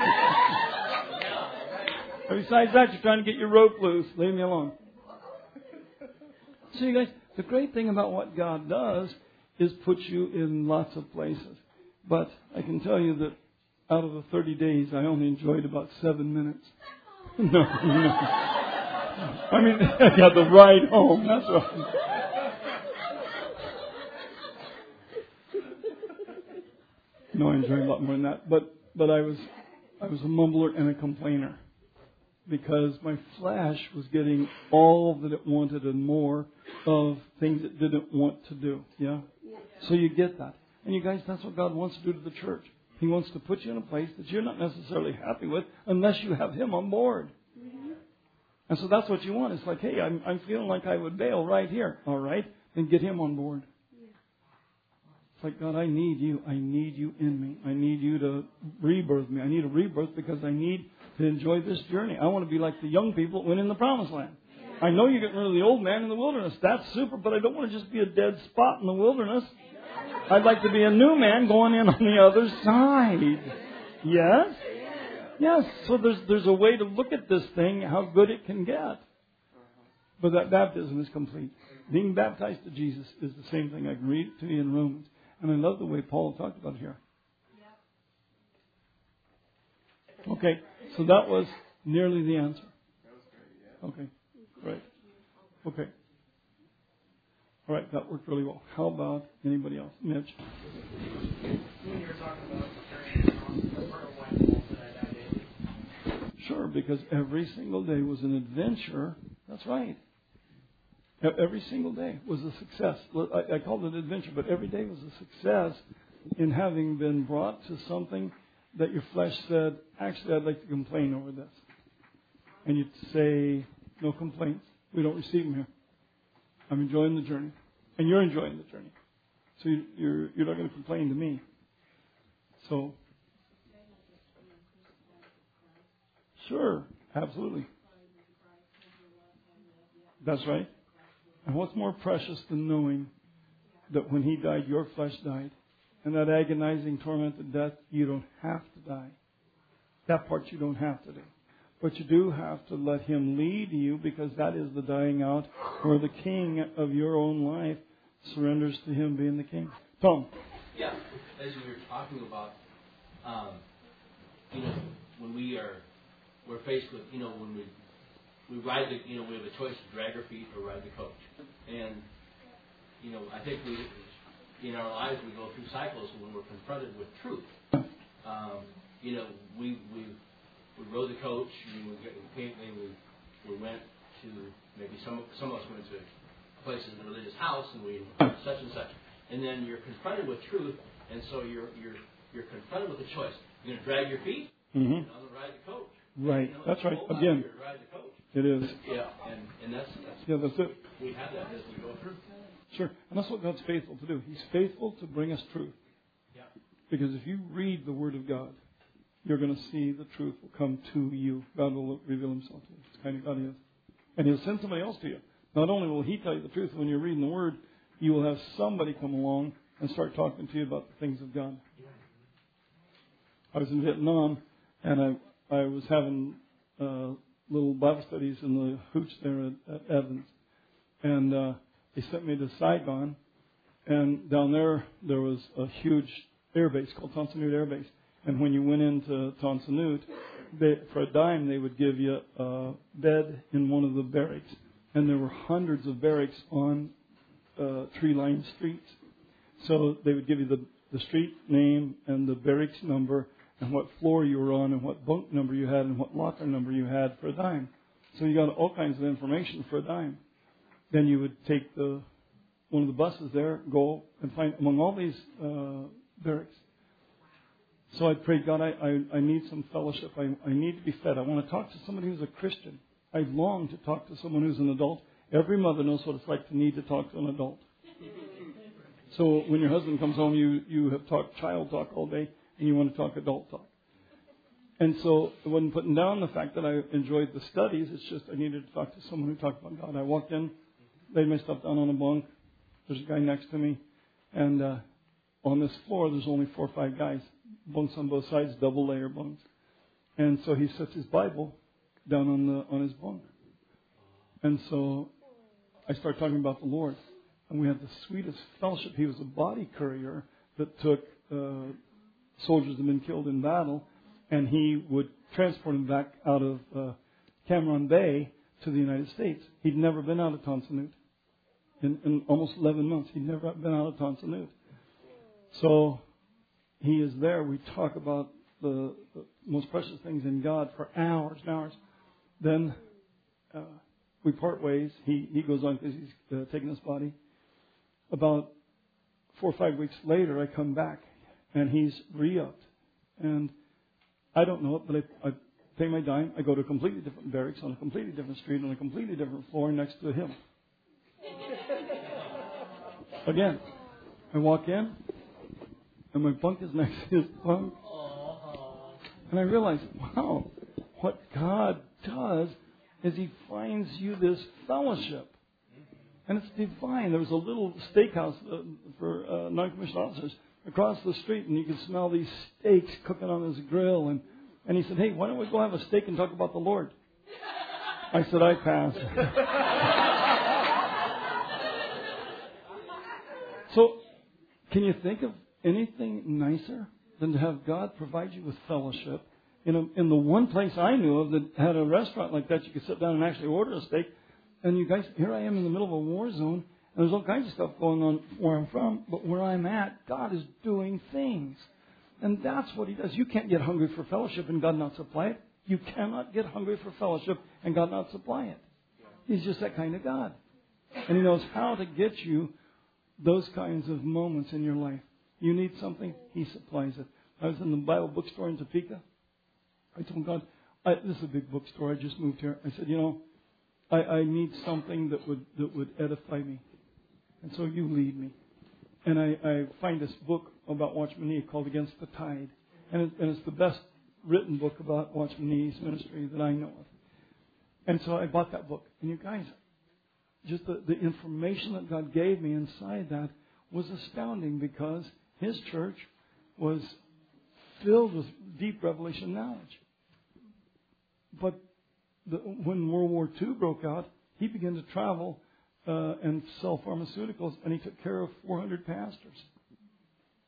Besides that, you're trying to get your rope loose. Leave me alone. So you guys, the great thing about what God does is put you in lots of places. But I can tell you that out of the 30 days, I only enjoyed about 7 minutes. No. I mean, I got the ride home. That's right. No, I enjoyed a lot more than that. But I was a mumbler and a complainer. Because my flesh was getting all that it wanted and more of things it didn't want to do. Yeah? So you get that. And you guys, that's what God wants to do to the church. He wants to put you in a place that you're not necessarily happy with unless you have Him on board. Mm-hmm. And so that's what you want. It's like, hey, I'm feeling like I would bail right here. All right? Then get Him on board. Yeah. It's like, God, I need you. I need you in me. I need you to rebirth me. I need a rebirth because I need to enjoy this journey. I want to be like the young people that went in the promised land. I know you're getting rid of the old man in the wilderness. That's super, but I don't want to just be a dead spot in the wilderness. I'd like to be a new man going in on the other side. Yes? Yes. So there's a way to look at this thing, how good it can get. But that baptism is complete. Being baptized to Jesus is the same thing. I can read it to you in Romans. And I love the way Paul talked about it here. Okay. So that was nearly the answer. Okay. Great. Okay. All right. That worked really well. How about anybody else? Mitch? When you were talking about carrying on, Sure, because every single day was an adventure. That's right. Every single day was a success. I called it an adventure, but every day was a success in having been brought to something that your flesh said, actually, I'd like to complain over this. And you'd say, no complaints. We don't receive them here. I'm enjoying the journey. And you're enjoying the journey. So you're not going to complain to me. So, sure, absolutely. That's right. And what's more precious than knowing that when He died, your flesh died? And that agonizing, tormented death, you don't have to die. That part you don't have to do. But you do have to let Him lead you, because that is the dying out where the king of your own life surrenders to Him being the king. Tom. Yeah, as we were talking about, when we're faced with, when we ride the, we have a choice to drag our feet or ride the coach. And, I think in our lives we go through cycles when we're confronted with truth. We rode the coach, and we went to, maybe some of us went to places in the religious house, and we such and such. And then you're confronted with truth, and so you're confronted with a choice. You're going to drag your feet, Mm-hmm. and I'm going to ride the coach. Right. That's right. Again, ride the coach. It is. Yeah, and that's it. We have that as we go through. Sure. And that's what God's faithful to do. He's faithful to bring us truth. Yeah. Because if you read the Word of God, you're going to see the truth will come to you. God will reveal Himself to you. It's the kind of God He is. And He'll send somebody else to you. Not only will He tell you the truth when you're reading the Word, you will have somebody come along and start talking to you about the things of God. I was in Vietnam, and I was having little Bible studies in the hooch there at Evans. And they sent me to Saigon, and down there was a huge air base called Tan Son Nhut Air Base. And when you went into Tan Son Nhut, for a dime they would give you a bed in one of the barracks. And there were hundreds of barracks on tree-lined streets. So they would give you the street name and the barracks number and what floor you were on and what bunk number you had and what locker number you had for a dime. So you got all kinds of information for a dime. Then you would take one of the buses there, go and find among all these barracks. So I prayed, God, I need some fellowship. I need to be fed. I want to talk to somebody who's a Christian. I long to talk to someone who's an adult. Every mother knows what it's like to need to talk to an adult. So when your husband comes home, you have talked child talk all day, and you want to talk adult talk. And so I wasn't putting down the fact that I enjoyed the studies. It's just I needed to talk to someone who talked about God. I walked in, laid my stuff down on a bunk. There's a guy next to me. And on this floor, there's only 4 or 5 guys. Bunks on both sides, double layer bunks. And so he sets his Bible down on his bunk. And so I start talking about the Lord. And we had the sweetest fellowship. He was a body courier that took soldiers that had been killed in battle, and he would transport them back out of Cam Ranh Bay to the United States. He'd never been out of Tan Son Nhut. In almost 11 months, he'd never been out of Tan Son Nhut. So he is there. We talk about the most precious things in God for hours and hours. Then we part ways. He goes on because he's taking his body. About 4 or 5 weeks later, I come back, and he's re-upped. And I don't know it, but I pay my dime. I go to a completely different barracks on a completely different street on a completely different floor next to him. Again, I walk in, and my bunk is next to his bunk. And I realize, wow, what God does is He finds you this fellowship. And it's divine. There was a little steakhouse for non-commissioned officers across the street, and you could smell these steaks cooking on his grill. And he said, hey, why don't we go have a steak and talk about the Lord? I said, I pass. So, can you think of anything nicer than to have God provide you with fellowship in the one place I knew of that had a restaurant like that? You could sit down and actually order a steak. And you guys, here I am in the middle of a war zone, and there's all kinds of stuff going on where I'm from, but where I'm at, God is doing things. And that's what He does. You can't get hungry for fellowship and God not supply it. You cannot get hungry for fellowship and God not supply it. He's just that kind of God. And He knows how to get you those kinds of moments in your life. You need something, He supplies it. I was in the Bible bookstore in Topeka. I told God, this is a big bookstore. I just moved here. I said, I need something that would edify me. And so you lead me. And I find this book about Watchman Nee called Against the Tide. And it's the best written book about Watchman Nee's ministry that I know of. And so I bought that book. And you guys, just the information that God gave me inside that was astounding, because his church was filled with deep revelation knowledge. But when World War II broke out, he began to travel and sell pharmaceuticals, and he took care of 400 pastors.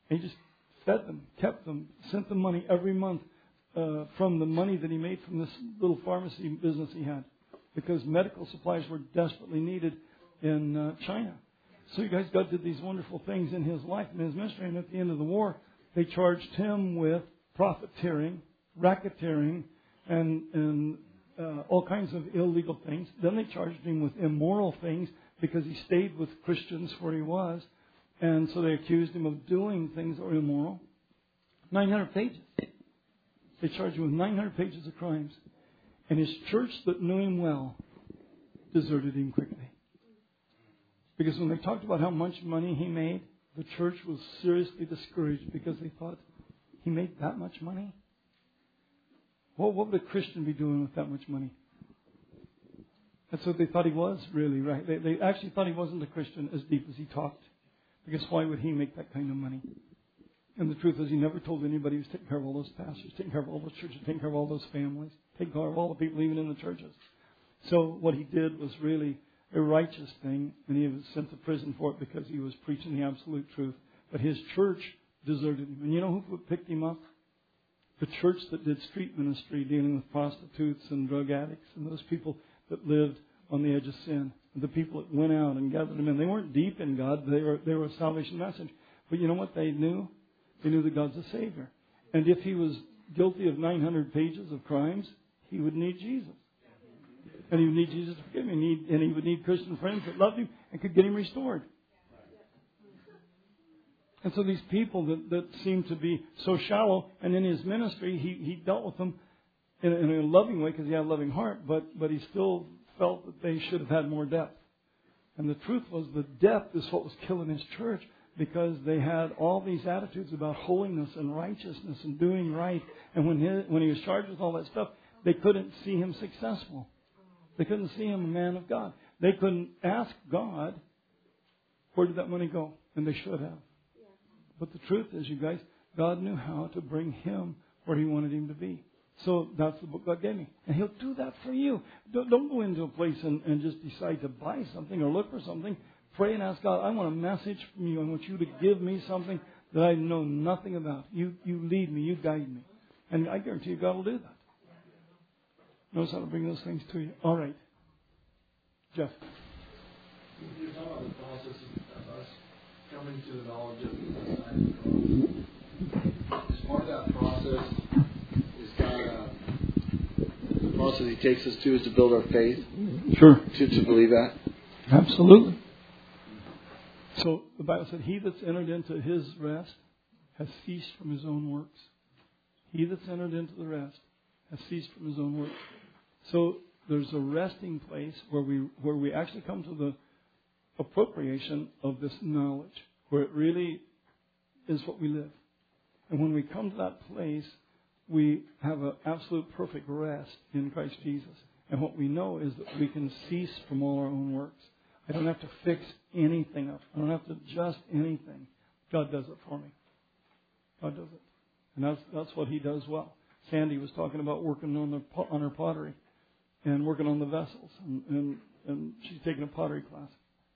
And he just fed them, kept them, sent them money every month from the money that he made from this little pharmacy business he had, because medical supplies were desperately needed in China. So you guys, God did these wonderful things in his life and his ministry. And at the end of the war, they charged him with profiteering, racketeering, and all kinds of illegal things. Then they charged him with immoral things because he stayed with Christians where he was. And so they accused him of doing things that were immoral. 900 pages. They charged him with 900 pages of crimes. And his church that knew him well deserted him quickly. Because when they talked about how much money he made, the church was seriously discouraged because they thought, he made that much money? Well, what would a Christian be doing with that much money? That's what they thought he was, really, right? They actually thought he wasn't a Christian as deep as he talked. Because why would he make that kind of money? And the truth is, he never told anybody he was taking care of all those pastors, taking care of all those churches, taking care of all those families, taking care of all the people even in the churches. So what he did was really a righteous thing, and he was sent to prison for it because he was preaching the absolute truth. But his church deserted him. And you know who picked him up? The church that did street ministry, dealing with prostitutes and drug addicts and those people that lived on the edge of sin. The people that went out and gathered them in. They weren't deep in God. They were a salvation message. But you know what they knew? They knew that God's a Savior. And if he was guilty of 900 pages of crimes, he would need Jesus. And he would need Jesus to forgive him. And he would need Christian friends that loved him and could get him restored. And so these people that seemed to be so shallow, and in his ministry, he dealt with them in a loving way because he had a loving heart, but he still felt that they should have had more depth. And the truth was, the depth is what was killing his church, because they had all these attitudes about holiness and righteousness and doing right. And when he was charged with all that stuff, they couldn't see him successful. They couldn't see him a man of God. They couldn't ask God, where did that money go? And they should have. But the truth is, you guys, God knew how to bring him where he wanted him to be. So that's the book God gave me. And he'll do that for you. Don't go into a place and just decide to buy something or look for something. Pray and ask God, I want a message from you. I want you to give me something that I know nothing about. You lead me. You guide me. And I guarantee you God will do that. Knows how to bring those things to you. All right. Jeff. You're talking about the process of us coming to the knowledge of the sign of the cross. As part of that process is kind of the process he takes us to is to build our faith. Sure. To believe that. Absolutely. So the Bible said, he that's entered into his rest has ceased from his own works. He that's entered into the rest has ceased from his own works. So there's a resting place where we actually come to the appropriation of this knowledge, where it really is what we live. And when we come to that place, we have an absolute perfect rest in Christ Jesus. And what we know is that we can cease from all our own works. I don't have to fix anything up. I don't have to adjust anything. God does it for me. God does it. And that's what he does well. Sandy was talking about working on her pottery and working on the vessels. And she's taking a pottery class.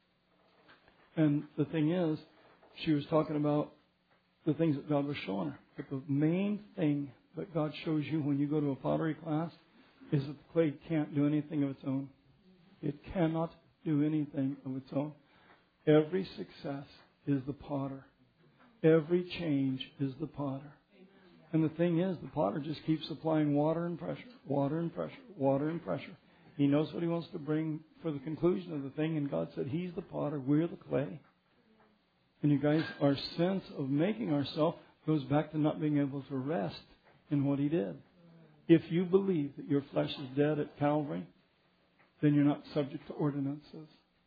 And the thing is, she was talking about the things that God was showing her. But the main thing that God shows you when you go to a pottery class is that the clay can't do anything of its own. It cannot do anything of its own. Every success is the potter. Every change is the potter. And the thing is, the potter just keeps applying water and pressure, water and pressure, water and pressure. He knows what he wants to bring for the conclusion of the thing, and God said, he's the potter, we're the clay. And you guys, our sense of making ourselves goes back to not being able to rest in what he did. If you believe that your flesh is dead at Calvary, then you're not subject to ordinances.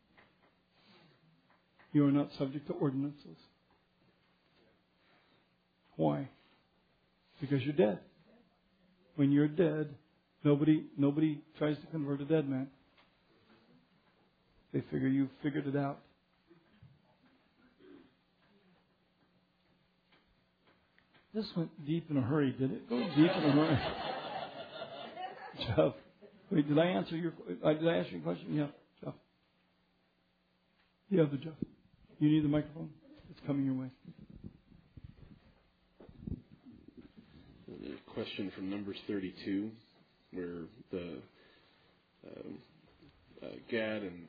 You are not subject to ordinances. Why? Because you're dead. When you're dead, nobody tries to convert a dead man. They figure you figured it out. This went deep in a hurry, did it? Go deep in a hurry. Jeff, wait, did I answer your question? Yeah, Jeff. You have the Jeff. You need the microphone? It's coming your way. question from Numbers 32, where the Gad and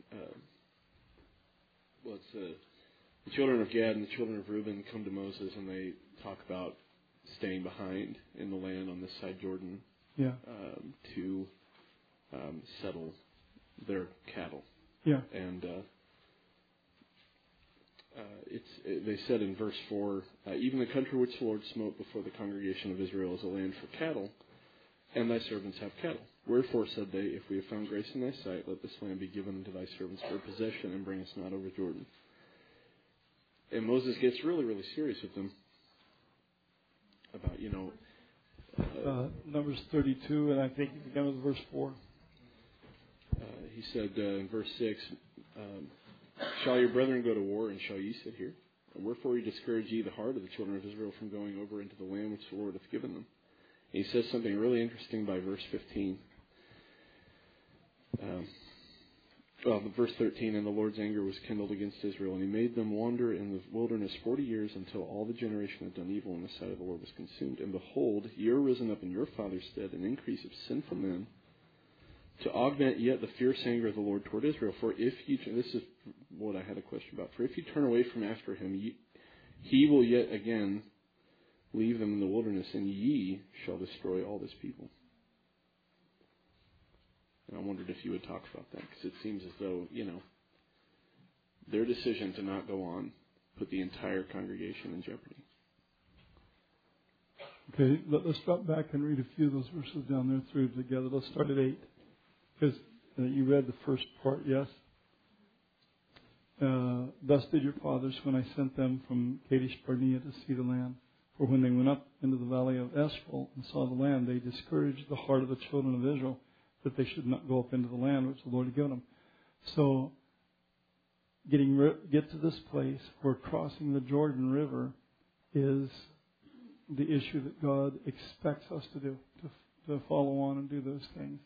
the children of Gad and the children of Reuben come to Moses and they talk about staying behind in the land on this side Jordan to settle their cattle. Yeah. And they said in verse 4, even the country which the Lord smote before the congregation of Israel is a land for cattle, and thy servants have cattle. Wherefore, said they, if we have found grace in thy sight, let this land be given unto thy servants for possession, and bring us not over Jordan. And Moses gets really, really serious with them about, Numbers 32, and I think you began with verse 4. He said in verse 6, shall your brethren go to war, and shall ye sit here? And wherefore ye discourage ye the heart of the children of Israel from going over into the land which the Lord hath given them? And he says something really interesting by verse 15. Verse 13, and the Lord's anger was kindled against Israel, and he made them wander in the wilderness 40 years until all the generation that done evil in the sight of the Lord was consumed. And behold, ye are risen up in your father's stead an increase of sinful men, to augment yet the fierce anger of the Lord toward Israel. For if you, this is what I had a question about, for if you turn away from after him, he will yet again leave them in the wilderness, and ye shall destroy all this people. And I wondered if you would talk about that, because it seems as though, their decision to not go on put the entire congregation in jeopardy. Okay, let's drop back and read a few of those verses down there through together. Let's start at 8, because you read the first part, yes? Thus did your fathers when I sent them from Kadesh Barnea to see the land. For when they went up into the valley of Eshcol and saw the land, they discouraged the heart of the children of Israel, that they should not go up into the land which the Lord had given them. So, get to this place where crossing the Jordan River is the issue that God expects us to do, to follow on and do those things.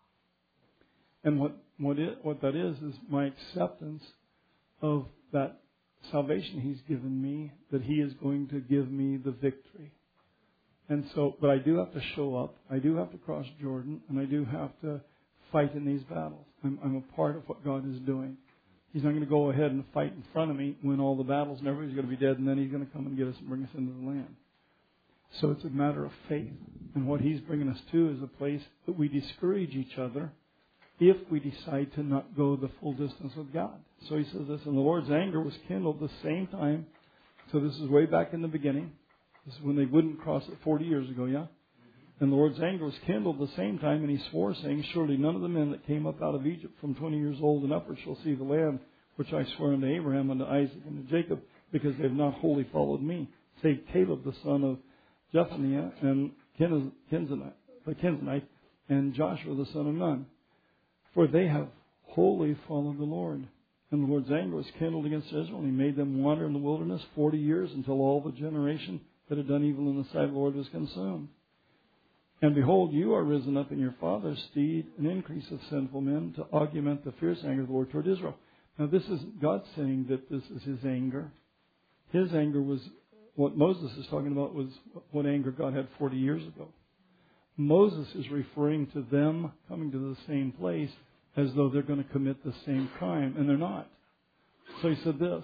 And what that is my acceptance of that salvation He's given me, that He is going to give me the victory. And so, but I do have to show up, I do have to cross Jordan, and I do have to fight in these battles. I'm a part of what God is doing. He's not going to go ahead and fight in front of me, win all the battles, and everybody's going to be dead, and then He's going to come and get us and bring us into the land. So it's a matter of faith. And what He's bringing us to is a place that we discourage each other if we decide to not go the full distance with God. So He says this, and the Lord's anger was kindled the same time. So this is way back in the beginning. This is when they wouldn't cross it 40 years ago, yeah? And the Lord's anger was kindled the same time, and He swore, saying, surely none of the men that came up out of Egypt from 20 years old and upward shall see the land which I swear unto Abraham, unto Isaac, and to Jacob, because they have not wholly followed me, save Caleb the son of Jephunneh, and the Kenizzite, and Joshua the son of Nun. For they have wholly followed the Lord. And the Lord's anger was kindled against Israel, and He made them wander in the wilderness 40 years until all the generation that had done evil in the sight of the Lord was consumed. And behold, you are risen up in your father's stead, an increase of sinful men, to augment the fierce anger of the Lord toward Israel. Now this is God saying that this is His anger. His anger was, what Moses is talking about was what anger God had 40 years ago. Moses is referring to them coming to the same place as though they're going to commit the same crime, and they're not. So he said this,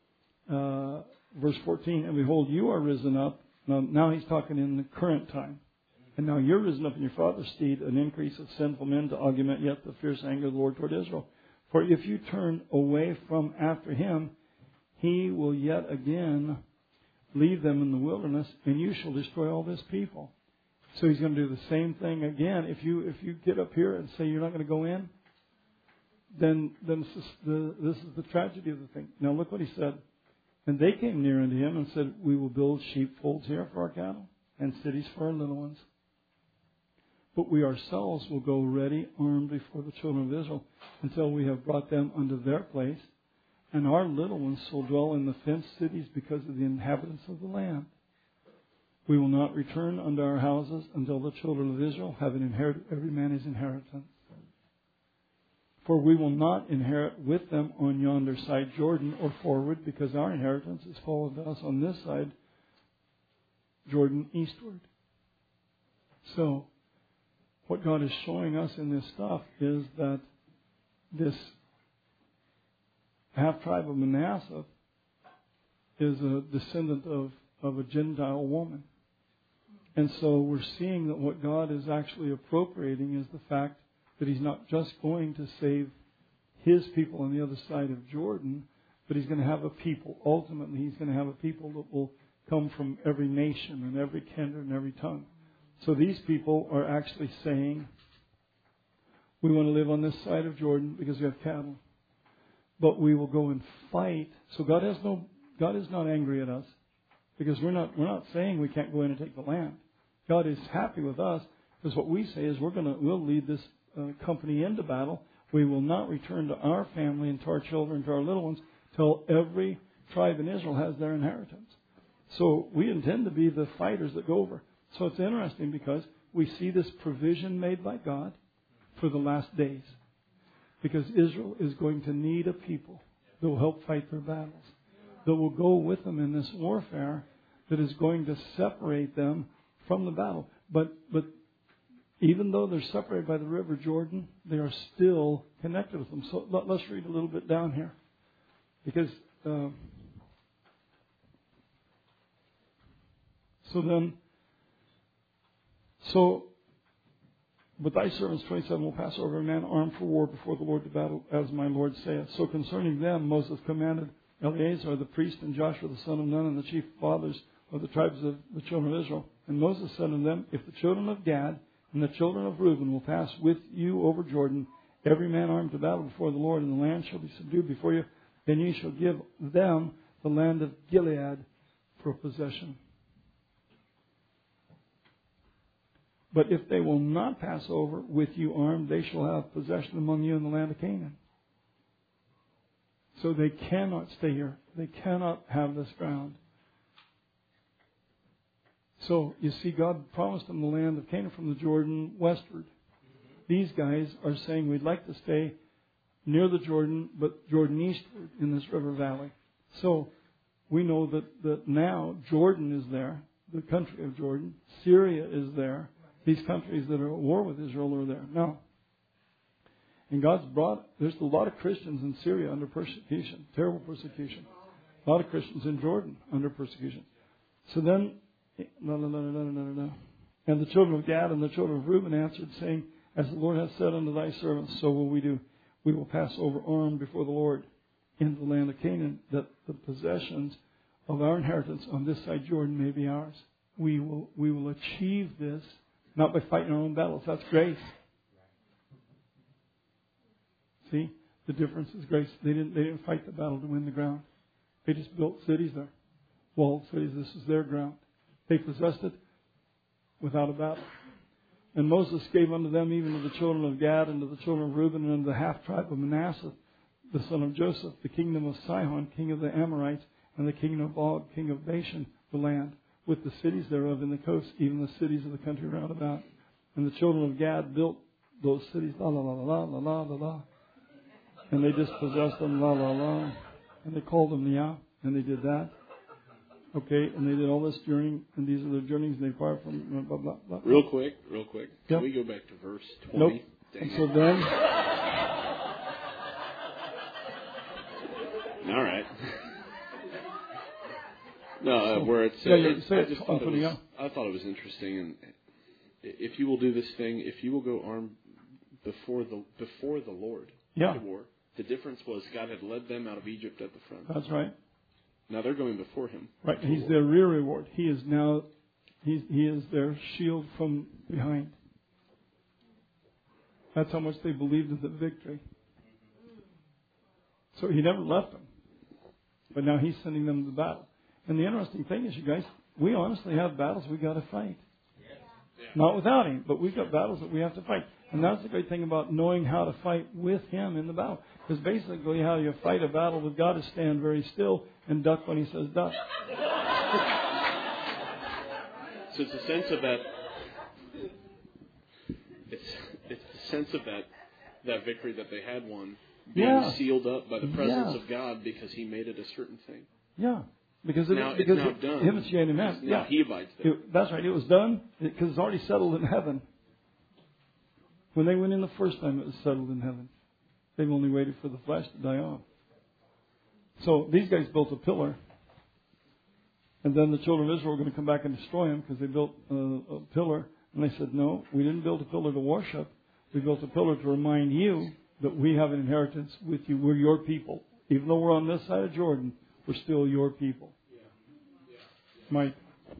verse 14, and behold, you are risen up. Now he's talking in the current time. And now you're risen up in your father's stead, an increase of sinful men, to augment yet the fierce anger of the Lord toward Israel. For if you turn away from after Him, He will yet again leave them in the wilderness, and you shall destroy all this people. So He's going to do the same thing again. If you get up here and say you're not going to go in, then this is the tragedy of the thing. Now look what He said. And they came near unto Him and said, we will build sheepfolds here for our cattle, and cities for our little ones. But we ourselves will go ready, armed before the children of Israel, until we have brought them unto their place. And our little ones shall dwell in the fenced cities because of the inhabitants of the land. We will not return unto our houses until the children of Israel have inherited every man his inheritance. For we will not inherit with them on yonder side Jordan or forward, because our inheritance is fallen to us on this side Jordan eastward. So what God is showing us in this stuff is that this half-tribe of Manasseh is a descendant of a Gentile woman. And so we're seeing that what God is actually appropriating is the fact that He's not just going to save His people on the other side of Jordan, but He's going to have a people. Ultimately, He's going to have a people that will come from every nation and every kindred and every tongue. So these people are actually saying, we want to live on this side of Jordan because we have cattle. But we will go and fight. So God is not angry at us because we're not saying we can't go in and take the land. God is happy with us because what we say is we'll lead this company into battle. We will not return to our family and to our children, to our little ones, till every tribe in Israel has their inheritance. So we intend to be the fighters that go over. So it's interesting because we see this provision made by God for the last days. Because Israel is going to need a people that will help fight their battles, that will go with them in this warfare, that is going to separate them from the battle. But even though they're separated by the river Jordan, they are still connected with them. So let's read a little bit down here. Because, but thy servants, 27, will pass over a man armed for war before the Lord to battle, as my Lord saith. So concerning them, Moses commanded Eleazar the priest and Joshua the son of Nun and the chief fathers of the tribes of the children of Israel. And Moses said unto them, if the children of Gad and the children of Reuben will pass with you over Jordan, every man armed to battle before the Lord, and the land shall be subdued before you, then ye shall give them the land of Gilead for a possession. But if they will not pass over with you armed, they shall have possession among you in the land of Canaan. So they cannot stay here. They cannot have this ground. So you see, God promised them the land of Canaan from the Jordan westward. These guys are saying we'd like to stay near the Jordan, but Jordan eastward in this river valley. So we know that now Jordan is there, the country of Jordan. Syria is there. These countries that are at war with Israel are there. Now, and there's a lot of Christians in Syria under persecution, terrible persecution. A lot of Christians in Jordan under persecution. So then, and the children of Gad and the children of Reuben answered, saying, as the Lord hath said unto thy servants, so will we do. We will pass over armed before the Lord into the land of Canaan, that the possessions of our inheritance on this side Jordan may be ours. We will achieve this not by fighting our own battles. That's grace. See, the difference is grace. They didn't fight the battle to win the ground. They just built cities there, walled cities. This is their ground. They possessed it without a battle. And Moses gave unto them even to the children of Gad and to the children of Reuben and to the half tribe of Manasseh, the son of Joseph, the kingdom of Sihon, king of the Amorites, and the kingdom of Og, king of Bashan, the land, with the cities thereof in the coast, even the cities of the country round about. And the children of Gad built those cities, la la la la la la la la, and they dispossessed them, la la la, and they called them Niah, and they did that. Okay, and they did all this journey, and these are their journeys, and they depart from blah, blah, blah. Real quick. Yep. Can we go back to verse 20? Nope. And so then... All right. No, where it's... I thought it was interesting, and if you will do this thing, if you will go armed before the Lord to war, the difference was God had led them out of Egypt at the front. That's right. Now they're going before Him. Right. He's their rear reward. He is now, he is their shield from behind. That's how much they believed in the victory. So He never left them. But now He's sending them to battle. And the interesting thing is, you guys, we honestly have battles we got to fight. Not without Him, but we've got battles that we have to fight. And that's the great thing about knowing how to fight with Him in the battle. Because basically how you fight a battle with God is stand very still and duck when He says duck. So it's a sense of that. It's the sense of that victory that they had won being sealed up by the presence of God because He made it a certain thing. Yeah. Because it's now done. him and she and man. Now he abides there. That's right. It was done because it's already settled in heaven. When they went in the first time, it was settled in heaven. They've only waited for the flesh to die off. So these guys built a pillar. And then the children of Israel were going to come back and destroy them because they built a pillar. And they said, no, we didn't build a pillar to worship. We built a pillar to remind you that we have an inheritance with you. We're your people. Even though we're on this side of Jordan, we're still your people. Mike?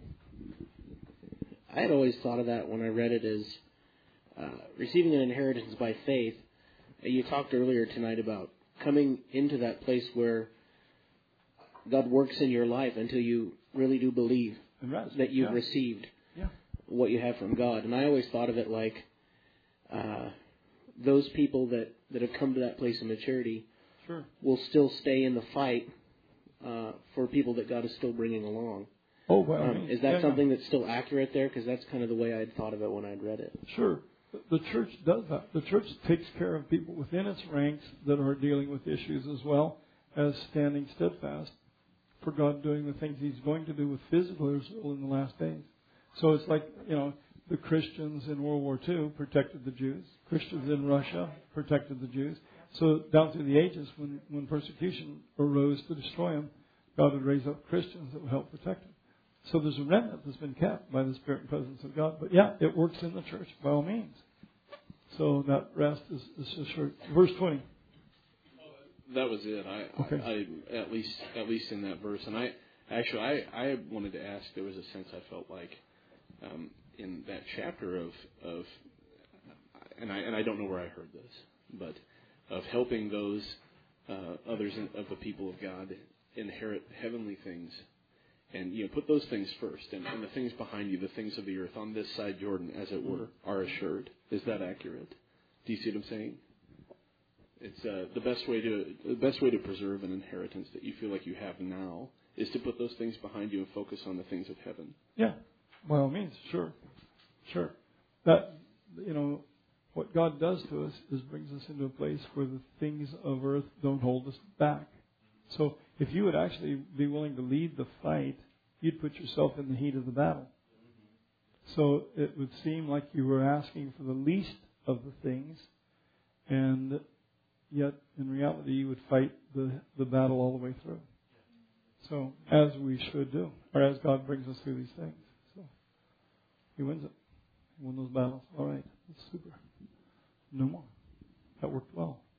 I had always thought of that when I read it as receiving an inheritance by faith. You talked earlier tonight about coming into that place where God works in your life until you really do believe that you've received what you have from God. And I always thought of it like those people that have come to that place of maturity will still stay in the fight for people that God is still bringing along. Oh, well, is that something that's still accurate there? Because that's kind of the way I'd thought of it when I'd read it. Sure. The church does that. The church takes care of people within its ranks that are dealing with issues as well as standing steadfast for God doing the things He's going to do with physical Israel in the last days. So it's like, the Christians in World War II protected the Jews. Christians in Russia protected the Jews. So down through the ages, when persecution arose to destroy them, God would raise up Christians that would help protect them. So there's a remnant that's been kept by the Spirit and presence of God. But yeah, it works in the church by all means. So that rest is assured. Verse 20. That was it. I at least in that verse, and I wanted to ask. There was a sense I felt like in that chapter of and I don't know where I heard this, but of helping those others of the people of God inherit heavenly things, and put those things first, and the things behind you, the things of the earth on this side Jordan, as it were, are assured. Is that accurate? Do you see what I'm saying? It's the best way to preserve an inheritance that you feel like you have now is to put those things behind you and focus on the things of heaven. Yeah, by all means, sure. That what God does to us is brings us into a place where the things of earth don't hold us back. So if you would actually be willing to lead the fight, you'd put yourself in the heat of the battle. So it would seem like you were asking for the least of the things, and yet in reality you would fight the battle all the way through. So as we should do, or as God brings us through these things. So He wins it. He won those battles. All right, that's super. No more. That worked well.